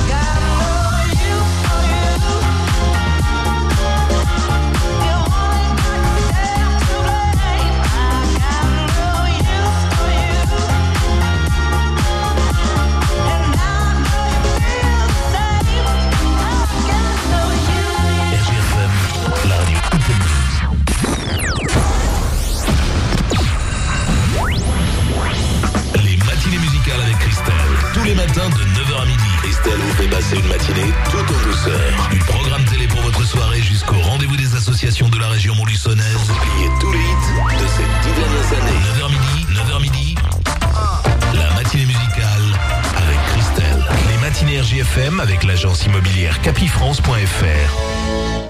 Tous les matins de neuf heures à midi. Christelle vous fait passer une matinée tout en douceur. Du programme télé pour votre soirée jusqu'au rendez-vous des associations de la région montluçonnaise. Oubliez tous les hits de ces dix dernières années. neuf heures midi, neuf heures midi. La matinée musicale avec Christelle. Les matinées R J F M avec l'agence immobilière capifrance point F R.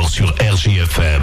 toujours sur R J F M.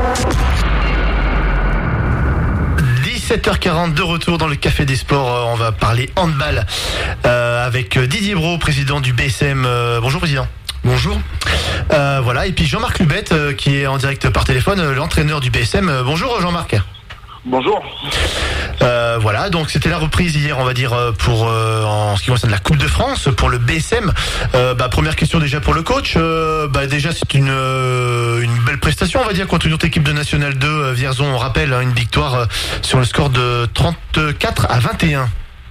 dix-sept heures quarante de retour dans le Café des Sports. On va parler handball euh, avec Didier Brault, président du B S M. Euh, bonjour président. Bonjour. Euh, voilà, et puis Jean-Marc Lubette euh, qui est en direct par téléphone, euh, l'entraîneur du B S M. Euh, bonjour Jean-Marc. Bonjour. Euh, voilà, donc c'était la reprise hier, on va dire, pour euh, en ce qui concerne la Coupe de France pour le B S M. Euh, bah, première question déjà pour le coach. Euh, bah, déjà c'est une euh, une belle prestation, on va dire, contre une autre équipe de National deux, euh, Vierzon. On rappelle hein, une victoire euh, sur le score de trente-quatre à vingt et un.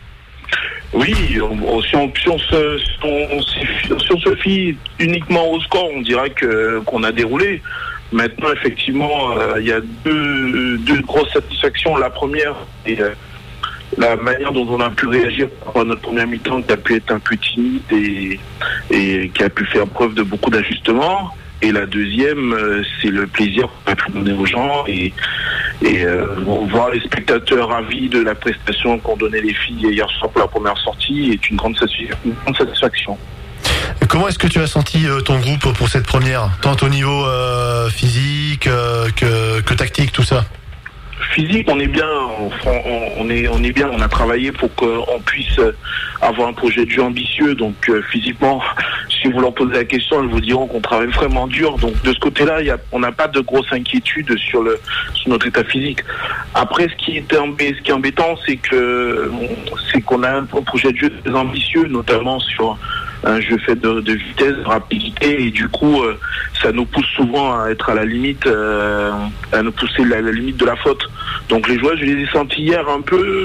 Oui, on, si, on, si, on se, si, on, si on se fie uniquement au score, on dirait que qu'on a déroulé. Maintenant, effectivement, euh, il y a deux, deux grosses satisfactions. La première, c'est euh, la manière dont on a pu réagir par notre première mi-temps, qui a pu être un peu timide et, et qui a pu faire preuve de beaucoup d'ajustements. Et la deuxième, euh, c'est le plaisir qu'on a pu donner aux gens et, et euh, voir les spectateurs ravis de la prestation qu'ont donné les filles hier soir pour la première sortie est une grande satisfaction. Comment est-ce que tu as senti euh, ton groupe pour cette première, tant au niveau euh, physique euh, que, que tactique, tout ça? Physique, on est bien, on, on est, on est bien. On a travaillé pour qu'on puisse avoir un projet de jeu ambitieux. Donc euh, physiquement, si vous leur posez la question, ils vous diront qu'on travaille vraiment dur. Donc de ce côté-là, y a, on n'a pas de grosse inquiétude sur le, sur notre état physique. Après, ce qui est, embê, ce qui est embêtant, c'est que, c'est qu'on a un projet de jeu très ambitieux, notamment sur un jeu fait de, de vitesse, de rapidité, et du coup, euh, ça nous pousse souvent à être à la limite, euh, à nous pousser à la limite de la faute. Donc les joueurs, je les ai sentis hier un peu,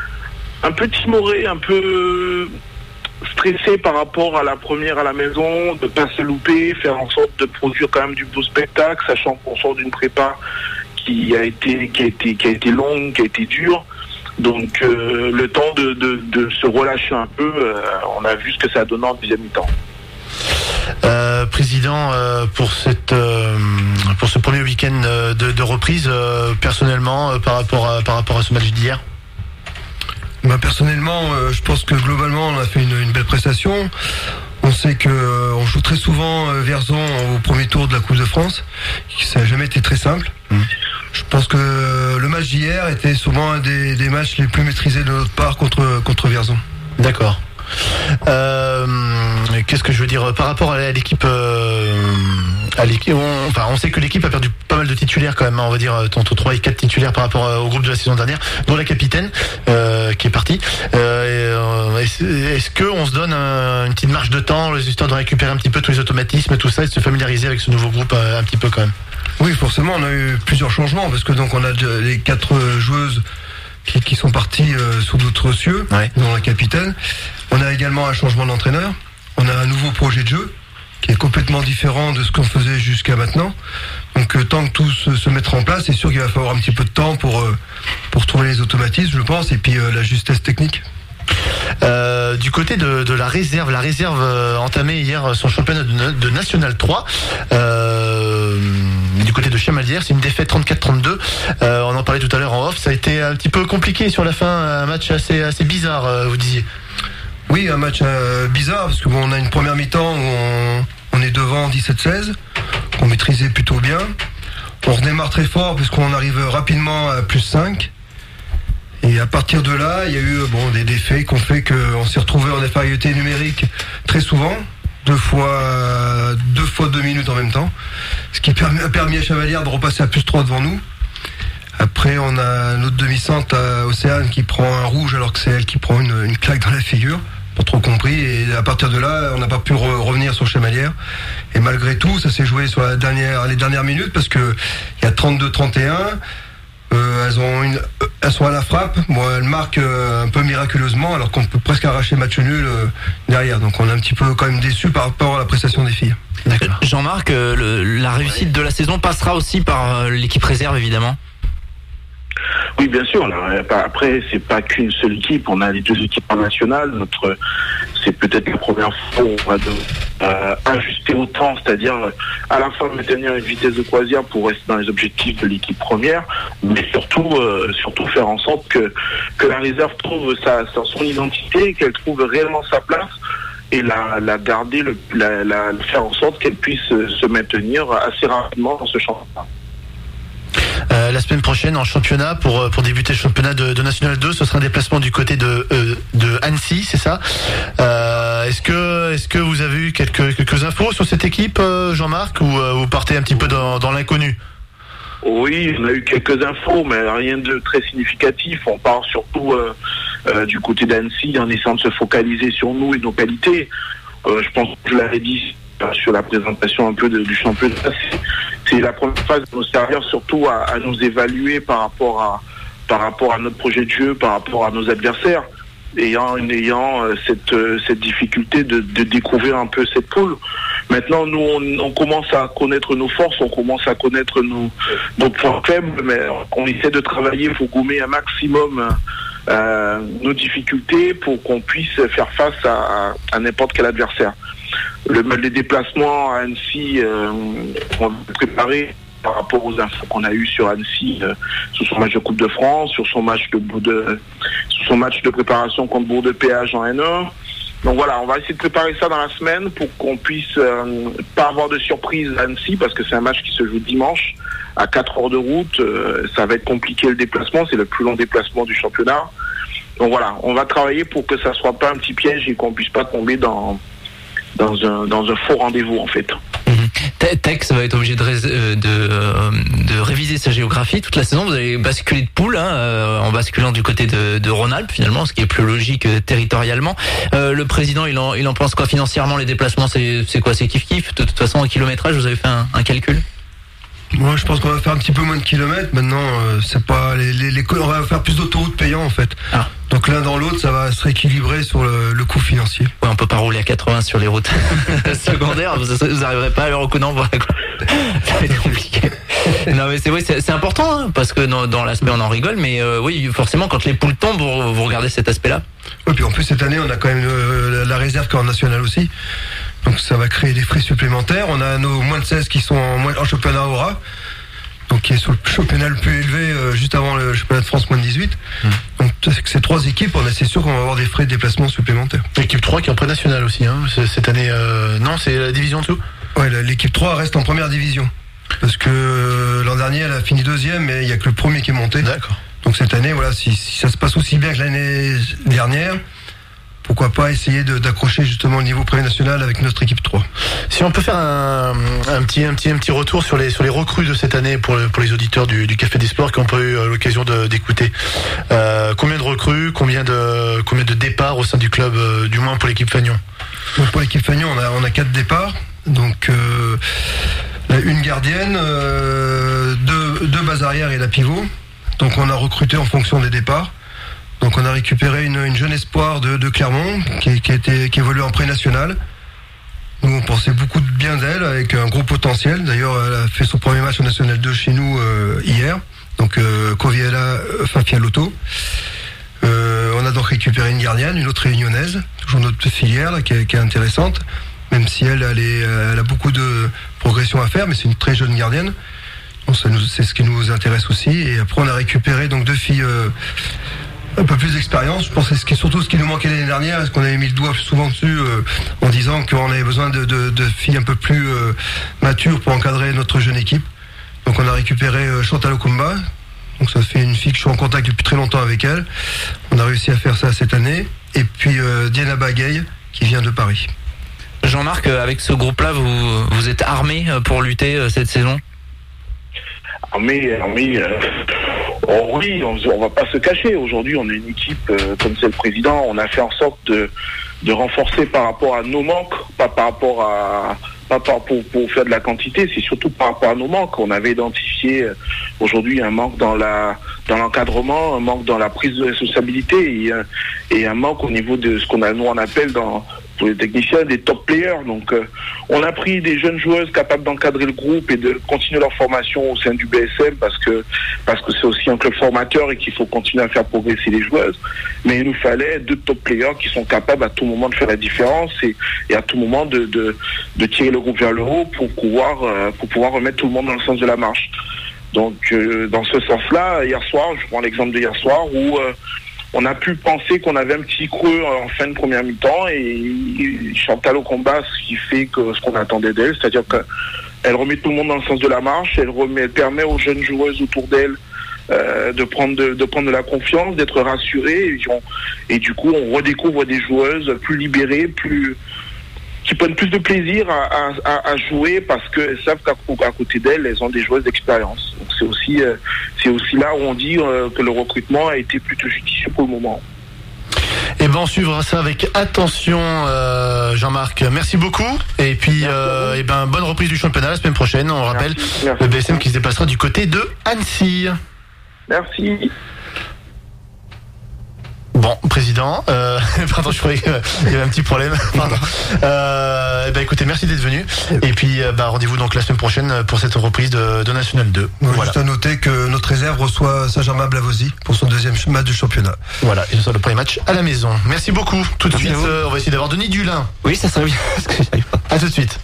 un peu timorés, un peu stressés par rapport à la première à la maison, de pas se louper, faire en sorte de produire quand même du beau spectacle, sachant qu'on sort d'une prépa qui a été, qui a été, qui a été longue, qui a été dure. Donc euh, le temps de, de, de se relâcher un peu, euh, on a vu ce que ça a donné en deuxième mi-temps. Euh, président, euh, pour cette euh, pour ce premier week-end de, de reprise, euh, personnellement, euh, par rapport à par rapport à ce match d'hier. Bah, personnellement, euh, je pense que globalement, on a fait une, une belle prestation. On sait que euh, on joue très souvent euh, Vierzon au premier tour de la Coupe de France. Ça n'a jamais été très simple. Mmh. Je pense que euh, le match d'hier était souvent un des, des matchs les plus maîtrisés de notre part contre contre Vierzon. D'accord. Euh, qu'est-ce que je veux dire par rapport à l'équipe euh, à l'équipe on, enfin on sait que l'équipe a perdu pas mal de titulaires quand même, hein, on va dire entre trois et quatre titulaires par rapport au groupe de la saison dernière, dont la capitaine euh, qui est partie. Euh, est-ce, est-ce que on se donne un, une petite marge de temps, histoire de récupérer un petit peu tous les automatismes, tout ça, et de se familiariser avec ce nouveau groupe un, un petit peu quand même? Oui, forcément, on a eu plusieurs changements parce que donc on a les quatre joueuses qui, qui sont parties euh, sous d'autres cieux, ouais. Dont la capitaine. On a également un changement d'entraîneur. On a un nouveau projet de jeu qui est complètement différent de ce qu'on faisait jusqu'à maintenant. Donc euh, tant que tout se, se mettra en place, c'est sûr qu'il va falloir un petit peu de temps pour euh, pour trouver les automatismes, je pense, et puis euh, la justesse technique. Euh, du côté de, de la réserve, la réserve euh, entamée hier son championnat de, de National trois. Euh, du côté de Chamalières, c'est une défaite trente-quatre trente-deux. Euh, on en parlait tout à l'heure en off. Ça a été un petit peu compliqué sur la fin, un match assez assez bizarre, euh, vous disiez. Oui, un match euh, bizarre parce que bon, on a une première mi-temps où on, on est devant dix-sept seize, qu'on maîtrisait plutôt bien. On redémarre très fort parce qu'on arrive rapidement à plus cinq. Et à partir de là, il y a eu bon des, des faits qui ont fait qu'on s'est retrouvé en infériorité numérique très souvent, deux fois deux fois deux minutes en même temps, ce qui a permis à Chamalières de repasser à plus trois devant nous. Après, on a notre demi-centre à Océane qui prend un rouge alors que c'est elle qui prend une, une claque dans la figure. Pas trop compris, et à partir de là, on n'a pas pu re- revenir sur Chamalières. Et malgré tout, ça s'est joué sur la dernière, les dernières minutes parce que il y a trente-deux trente et un. Euh, elles ont une, elles sont à la frappe. Bon, elles marquent euh, un peu miraculeusement, alors qu'on peut presque arracher match nul euh, derrière. Donc, on est un petit peu quand même déçu par rapport à la prestation des filles. D'accord. Jean-Marc, euh, le, la réussite de la saison passera aussi par euh, l'équipe réserve, évidemment. Oui, bien sûr. Là, après, c'est pas qu'une seule équipe. On a les deux équipes en nationale. Notre, c'est peut-être la première fois où on va de, euh, ajuster autant, c'est-à-dire à la fois maintenir une vitesse de croisière pour rester dans les objectifs de l'équipe première, mais surtout, euh, surtout faire en sorte que que la réserve trouve sa, sa son identité, qu'elle trouve réellement sa place. et la, la garder, le, la, la, faire en sorte qu'elle puisse se maintenir assez rapidement dans ce championnat. Euh, la semaine prochaine en championnat pour pour débuter le championnat de, de National deux, ce sera un déplacement du côté de euh, de Annecy, c'est ça. Euh, est-ce que est-ce que vous avez eu quelques quelques infos sur cette équipe, Jean-Marc, ou euh, vous partez un petit peu dans dans l'inconnu? Oui, on a eu quelques infos, mais rien de très significatif. On part surtout euh, euh, du côté d'Annecy en essayant de se focaliser sur nous et nos qualités. Euh, je pense que je l'avais dit euh, sur la présentation un peu de, du championnat. C'est, c'est la première phase de nos servir surtout à, à nous évaluer par rapport à par rapport à notre projet de jeu, par rapport à nos adversaires, ayant ayant euh, cette euh, cette difficulté de, de découvrir un peu cette poule. Maintenant, nous, on, on commence à connaître nos forces, on commence à connaître nos, nos points faibles, mais on essaie de travailler pour gommer un maximum euh, nos difficultés pour qu'on puisse faire face à, à n'importe quel adversaire. Le, les déplacements à Annecy, euh, on va préparer par rapport aux infos qu'on a eues sur Annecy, euh, sur son match de Coupe de France, sur son match de, de, sur son match de préparation contre Bourg-de-Péage en N un. Donc voilà, on va essayer de préparer ça dans la semaine pour qu'on puisse euh, pas avoir de surprise à Annecy, parce que c'est un match qui se joue dimanche à quatre heures de route. Euh, ça va être compliqué le déplacement, c'est le plus long déplacement du championnat. Donc voilà, on va travailler pour que ça soit pas un petit piège et qu'on puisse pas tomber dans dans un dans un faux rendez-vous en fait. Tex va être obligé de, ré- de, de réviser sa géographie toute la saison. Vous allez basculer de poule, hein, en basculant du côté de, de Rhône-Alpes finalement, ce qui est plus logique euh, territorialement. Euh, le président, il en, il en pense quoi financièrement? Les déplacements, c'est, c'est quoi? C'est kiff-kiff? De toute façon, un kilométrage, vous avez fait un, un calcul? Moi, je pense qu'on va faire un petit peu moins de kilomètres. Maintenant, euh, c'est pas les, les, les, on va faire plus d'autoroutes payantes en fait. Ah. Donc l'un dans l'autre, ça va se rééquilibrer sur le, le coût financier. Ouais, on peut pas rouler à quatre-vingts sur les routes secondaires. Vous, vous arriverez pas à l'heure au coup d'envoi. Ça va être compliqué. Non, mais c'est vrai, c'est, c'est important, hein, parce que dans, dans l'aspect on en rigole, mais euh, oui, forcément, quand les poules tombent, vous, vous regardez cet aspect-là. Oui, puis en plus cette année, on a quand même euh, la réserve qui est en national aussi. Donc ça va créer des frais supplémentaires. On a nos moins de seize qui sont en, en championnat Aura, donc qui est sur le championnat le plus élevé euh, juste avant le championnat de France moins de dix-huit. Mmh. Donc ces trois équipes, on est c'est sûr qu'on va avoir des frais de déplacement supplémentaires. L'équipe trois qui est en pré-national aussi, hein, cette année. Euh, non, c'est la division en dessous. Ouais, l'équipe trois reste en première division. Parce que euh, l'an dernier, elle a fini deuxième, mais il n'y a que le premier qui est monté. D'accord. Donc cette année, voilà, si, si ça se passe aussi bien que l'année dernière, pourquoi pas essayer de, d'accrocher justement le niveau premier national avec notre équipe trois. Si on peut faire un, un petit un petit un petit retour sur les sur les recrues de cette année pour pour les auditeurs du, du Café des Sports qui n'ont pas eu l'occasion de, d'écouter. Euh, combien de recrues, combien de combien de départs au sein du club, euh, du moins pour l'équipe Fagnon. Donc pour l'équipe Fagnon, on a on a quatre départs. Donc euh, une gardienne, euh, deux deux bas arrière et la pivot. Donc on a recruté en fonction des départs. Donc on a récupéré une, une jeune espoir de, de Clermont qui, qui, a été, qui évolue en pré-national. Nous on pensait beaucoup de bien d'elle avec un gros potentiel. D'ailleurs elle a fait son premier match au National deux chez nous euh, hier. Donc euh, Coviela Fafialotto. Euh, on a donc récupéré une gardienne, une autre réunionnaise, toujours notre filière là, qui, est, qui est intéressante. Même si elle, elle, est, elle a beaucoup de progression à faire, mais c'est une très jeune gardienne. Donc ça nous, c'est ce qui nous intéresse aussi. Et après on a récupéré donc deux filles euh, un peu plus d'expérience. Je pense que c'est surtout ce qui nous manquait l'année dernière, parce qu'on avait mis le doigt souvent dessus euh, en disant qu'on avait besoin de, de, de filles un peu plus euh, matures pour encadrer notre jeune équipe. Donc on a récupéré euh, Chantal Okumba. Donc ça fait une fille que je suis en contact depuis très longtemps avec elle. On a réussi à faire ça cette année. Et puis euh, Diana Bagay qui vient de Paris. Jean-Marc, avec ce groupe-là, vous, vous êtes armé pour lutter cette saison? Armé, armé. Euh, oh oui, on, on va pas se cacher. Aujourd'hui, on est une équipe, euh, comme c'est le président, on a fait en sorte de, de renforcer par rapport à nos manques, pas par rapport à, pas par, pour, pour faire de la quantité, c'est surtout par rapport à nos manques. On avait identifié euh, aujourd'hui un manque dans la, dans l'encadrement, un manque dans la prise de responsabilité et, euh, et un manque au niveau de ce qu'on a, nous on appelle dans pour les techniciens, des top players. Donc, euh, on a pris des jeunes joueuses capables d'encadrer le groupe et de continuer leur formation au sein du B S M parce que parce que c'est aussi un club formateur et qu'il faut continuer à faire progresser les joueuses. Mais il nous fallait deux top players qui sont capables à tout moment de faire la différence et, et à tout moment de, de, de tirer le groupe vers le haut pour pouvoir, euh, pour pouvoir remettre tout le monde dans le sens de la marche. Donc, euh, dans ce sens-là, hier soir, je prends l'exemple de hier soir où... Euh, on a pu penser qu'on avait un petit creux en fin de première mi-temps et Chantal au combat, ce qui fait que ce qu'on attendait d'elle, c'est-à-dire qu'elle remet tout le monde dans le sens de la marche, elle remet, elle permet aux jeunes joueuses autour d'elle euh, de prendre de, de prendre de la confiance, d'être rassurées et, on, et du coup on redécouvre des joueuses plus libérées, plus qui prennent plus de plaisir à, à, à jouer parce qu'elles savent qu'à à côté d'elles, elles ont des joueuses d'expérience. Donc c'est aussi, euh, c'est aussi là où on dit euh, que le recrutement a été plutôt judicieux pour le moment. Et ben on suivra ça avec attention, euh, Jean-Marc. Merci beaucoup. Et puis, euh, et ben bonne reprise du championnat la semaine prochaine. On rappelle Merci. Merci. le B S M qui se déplacera du côté de Annecy. Merci. Bon, président, euh, pardon, je croyais qu'il y avait un petit problème. Pardon. Euh, bah, écoutez, merci d'être venu. Et puis, bah, rendez-vous donc la semaine prochaine pour cette reprise de, de National deux. Ouais, voilà. Juste à noter que notre réserve reçoit Saint-Germain-Blavozy pour son deuxième match du championnat. Voilà, et ce sera le premier match à la maison. Merci beaucoup. Tout de merci suite, euh, on va essayer d'avoir Denis Dulin. Oui, ça serait bien. Parce que j'arrive pas. À tout de suite.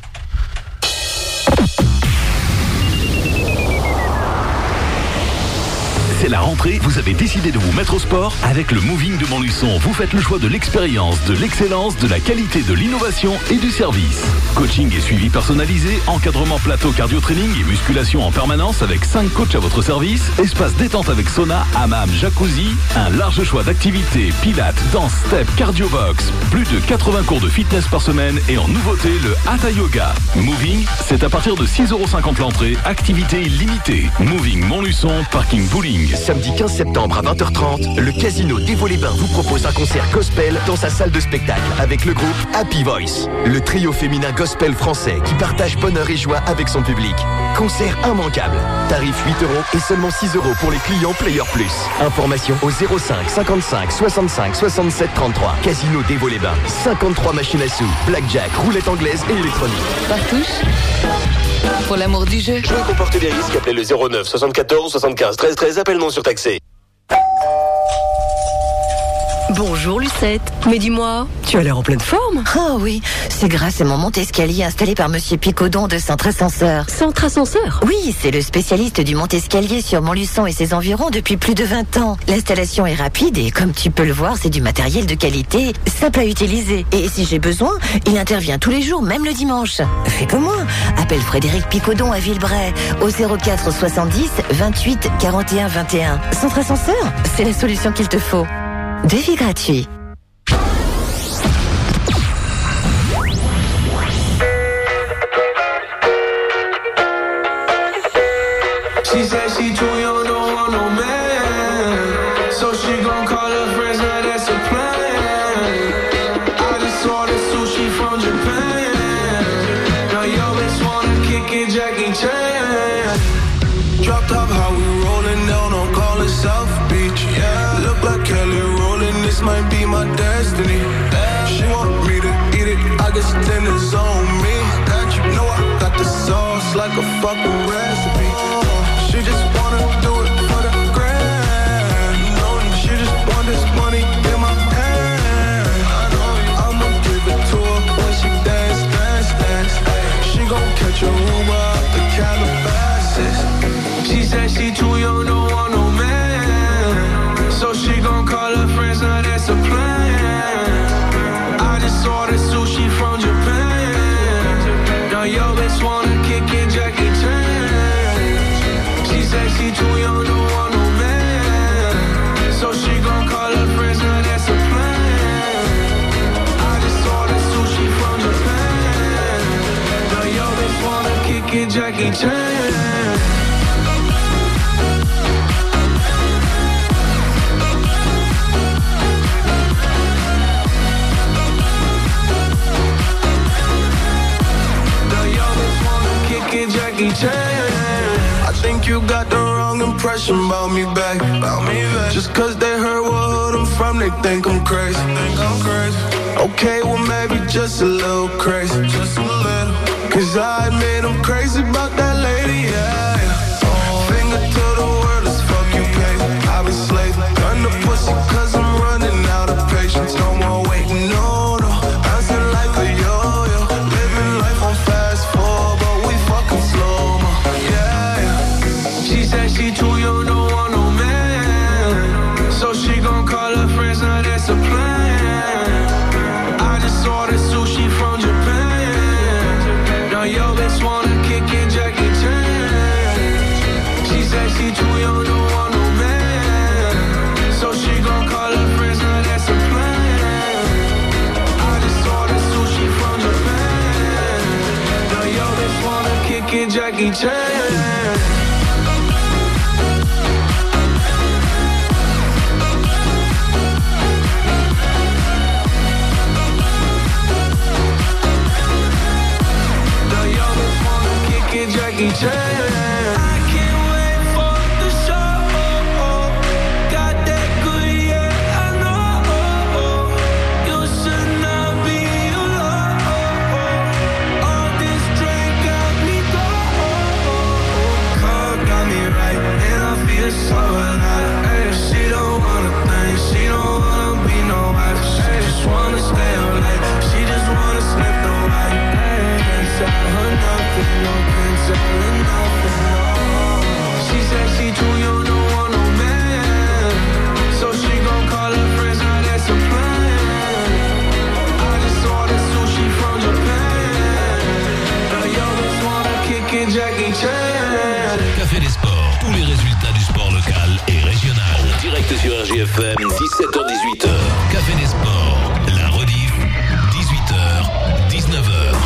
C'est la rentrée, vous avez décidé de vous mettre au sport. Avec le Moving de Montluçon, vous faites le choix de l'expérience, de l'excellence, de la qualité, de l'innovation et du service. Coaching et suivi personnalisé, encadrement plateau cardio-training et musculation en permanence avec cinq coachs à votre service, espace détente avec sauna, hammam, jacuzzi, un large choix d'activités, pilates, danse, step, cardio box, plus de quatre-vingts cours de fitness par semaine et en nouveauté le Hatha Yoga. Moving, c'est à partir de six euros cinquante l'entrée, activité illimitée. Moving Montluçon, parking bowling. Samedi quinze septembre à vingt heures trente, le Casino d'Évo-les-Bains vous propose un concert gospel dans sa salle de spectacle avec le groupe Happy Voice, le trio féminin gospel français qui partage bonheur et joie avec son public. Concert immanquable. Tarif huit euros et seulement six euros pour les clients Player Plus. Information au zéro cinq cinquante-cinq soixante-cinq soixante-sept trente-trois. Casino d'Évo-les-Bains. cinquante-trois machines à sous, blackjack, roulette anglaise et électronique. Partouche. Pour l'amour du jeu. Jouer comporte des risques. Appelez le zéro neuf soixante-quatorze soixante-quinze treize treize. Appel non surtaxé. Bonjour Lucette, mais dis-moi, tu as l'air en pleine forme. Ah oui, c'est grâce à mon monte-escalier installé par Monsieur Picodon de Centre Ascenseur. Centre Ascenseur ? Oui, c'est le spécialiste du monte-escalier sur Montluçon et ses environs depuis plus de vingt ans. L'installation est rapide et comme tu peux le voir, c'est du matériel de qualité, simple à utiliser. Et si j'ai besoin, il intervient tous les jours, même le dimanche. Fais comme moi, appelle Frédéric Picodon à Villebray au zéro quatre soixante-dix vingt-huit quarante et un vingt et un. Centre Ascenseur, c'est la solution qu'il te faut. Devis gratuit. She said she too young, don't want no man. So she gon' call her friends, now that's a plan. I just saw the sushi from Japan. Now yo bitch wanna kick it, Jackie Chan. Dropped off how we rollin' down on call it South Beach. Yeah, look like Kelly rollin', this might be my destiny. She want me to eat it, I guess dinner's on me. Got you know I got the sauce like a fucking recipe. She just wanna do it for the grand. She just want this money in my hand. I'ma give it to her when she dance, dance, dance. She gon' catch a Uber out the Calabasas. She said she too young, don't want no man. So she gon' call her friends, now that's a plan. I just saw the sushi from Japan. Now yo bitch wanna kick it, Jackie Chan. She said she too young, don't want no man. So she gon' call her friends, now that's a plan. I just saw the sushi from Japan. Now yo bitch wanna kick it, Jackie Chan. Now yo bitch wanna kick it, Jackie Chan. I think you got the wrong impression about me back. About me back. Just cause they heard what hood I'm from, they think I'm crazy. Think I'm crazy. Okay, well maybe just a little crazy. Just a little. Cause I admit I'm crazy about that lady, yeah, yeah. Oh. Finger to the world as fuck you pay. I've been slave. Gun the pussy cause I'm running out of patience. No more waiting, no, no. Bouncing like a yo-yo. Living life on fast forward, but we fucking slow-mo, yeah, yeah. She said she too young, don't want no man. So she gon' call her friend. she too young, don't want no man. So she gon' call her friends, now that's a plan. I just ordered sushi from Japan. Now yo, bitch wanna kick it, Jackie Chan. Jackie Chan. I can't wait for the show. Got that good, yeah, I know. You should not be alone. All this drink got me going. Car got me right, and I feel so alive. Hey, she don't wanna think, she don't wanna be no wife. She just wanna stay up late, she just wanna slip the white. Hey, inside her nothing, no. She said she too young, don't want no man. So she gon' call her friends, now that's a plan. I just ordered sushi from Japan. Now yo, just wanna kick it, Jackie Chan. Café des Sports, tous les résultats du sport local et régional. En direct sur R J F M, dix-sept heures dix-huit heures. Café des Sports, la rediff, dix-huit heures dix-neuf heures.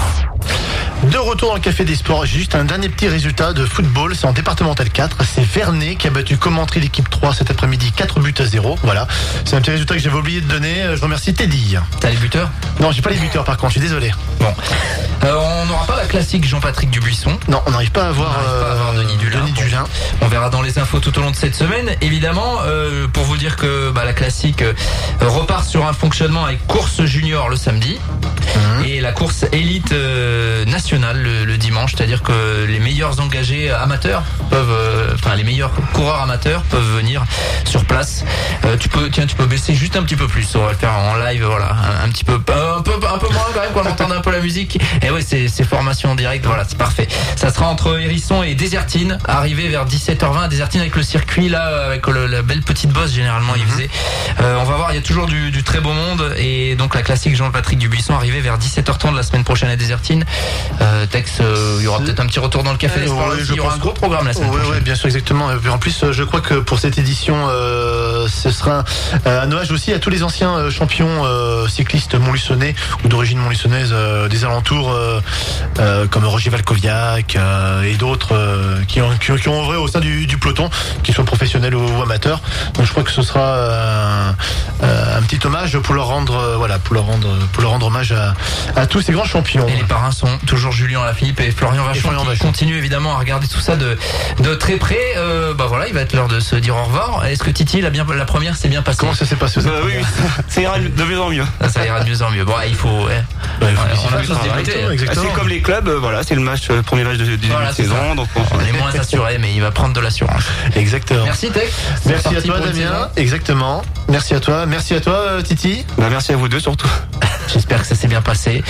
De retour dans le Café des Sports, j'ai juste un dernier petit résultat de football, c'est en départemental quatre, c'est Vernet qui a battu Commentry l'équipe trois cet après-midi, quatre buts à zéro, voilà. C'est un petit résultat que j'avais oublié de donner, je remercie Teddy. T'as les buteurs? Non, j'ai pas les buteurs par contre, je suis désolé. Bon, euh, on n'aura pas la classique Jean-Patrick Dubuisson. Non, on n'arrive pas à avoir, pas à avoir euh, Denis Dulin. Denis Dulin. Bon, on verra dans les infos tout au long de cette semaine. Évidemment, euh, pour vous dire que bah, la classique euh, repart sur un fonctionnement avec course junior le samedi mmh. et la course élite euh, nationale le, le dimanche, c'est-à-dire que les meilleurs engagés amateurs peuvent, euh, enfin les meilleurs coureurs amateurs peuvent venir sur place. Euh, tu peux, tiens, tu peux baisser juste un petit peu plus. On va le faire en live, voilà, un, un petit peu, un peu, un peu moins quand même, qu'on entende un peu la musique. Et ouais, c'est, c'est formation en direct, voilà, c'est parfait. Ça sera entre Hérisson et Désertine, arrivé vers dix-sept heures vingt. Désertine avec le circuit là, avec le, la belle petite bosse généralement, il faisait. Euh, on va voir, il y a toujours du, du très beau monde et donc la classique Jean-Patrick Dubuisson arrivé vers dix-sept heures trente la semaine prochaine à Désertine. Euh, Tex, euh, il y aura peut-être un petit retour dans le Café des Sports. Ouais, il y aura un gros programme la semaine ouais, prochaine. Oui, bien sûr, exactement. Et en plus, je crois que pour cette édition, euh, ce sera un hommage aussi à tous les anciens champions euh, cyclistes montluçonnais ou d'origine montluçonnaise euh, des alentours, euh, euh, comme Roger Valkoviak euh, et d'autres euh, qui, ont, qui, qui ont œuvré au sein du, du peloton, qu'ils soient professionnels ou, ou amateurs. Donc je crois que ce sera euh, euh, un petit hommage pour leur rendre, euh, voilà, pour leur rendre, pour leur rendre hommage à, à tous ces grands champions. Et les parrains sont toujours Julien Alaphilippe et Florian Vachon, qui Vachon. continuent évidemment à regarder tout ça de, de très près. Euh, bah voilà, il va être l'heure de se dire au revoir. Est-ce que Titi, la, bien, la première s'est bien passée? Comment ça s'est passé? Bah, oui, ça ira de mieux en mieux. Ça, ça ira de mieux en mieux. Bon, il faut. Ouais. Ouais, il faut on a besoin de se débuter. Exactement. C'est comme les clubs, voilà, c'est le match, le premier match de, de, voilà, de saison. Donc on est moins assuré, mais il va prendre de l'assurance. Exactement. Merci Tex. Merci à toi Damien. Exactement. Merci à toi. Merci à toi Titi. Bah, merci à vous deux surtout. J'espère que ça s'est bien passé.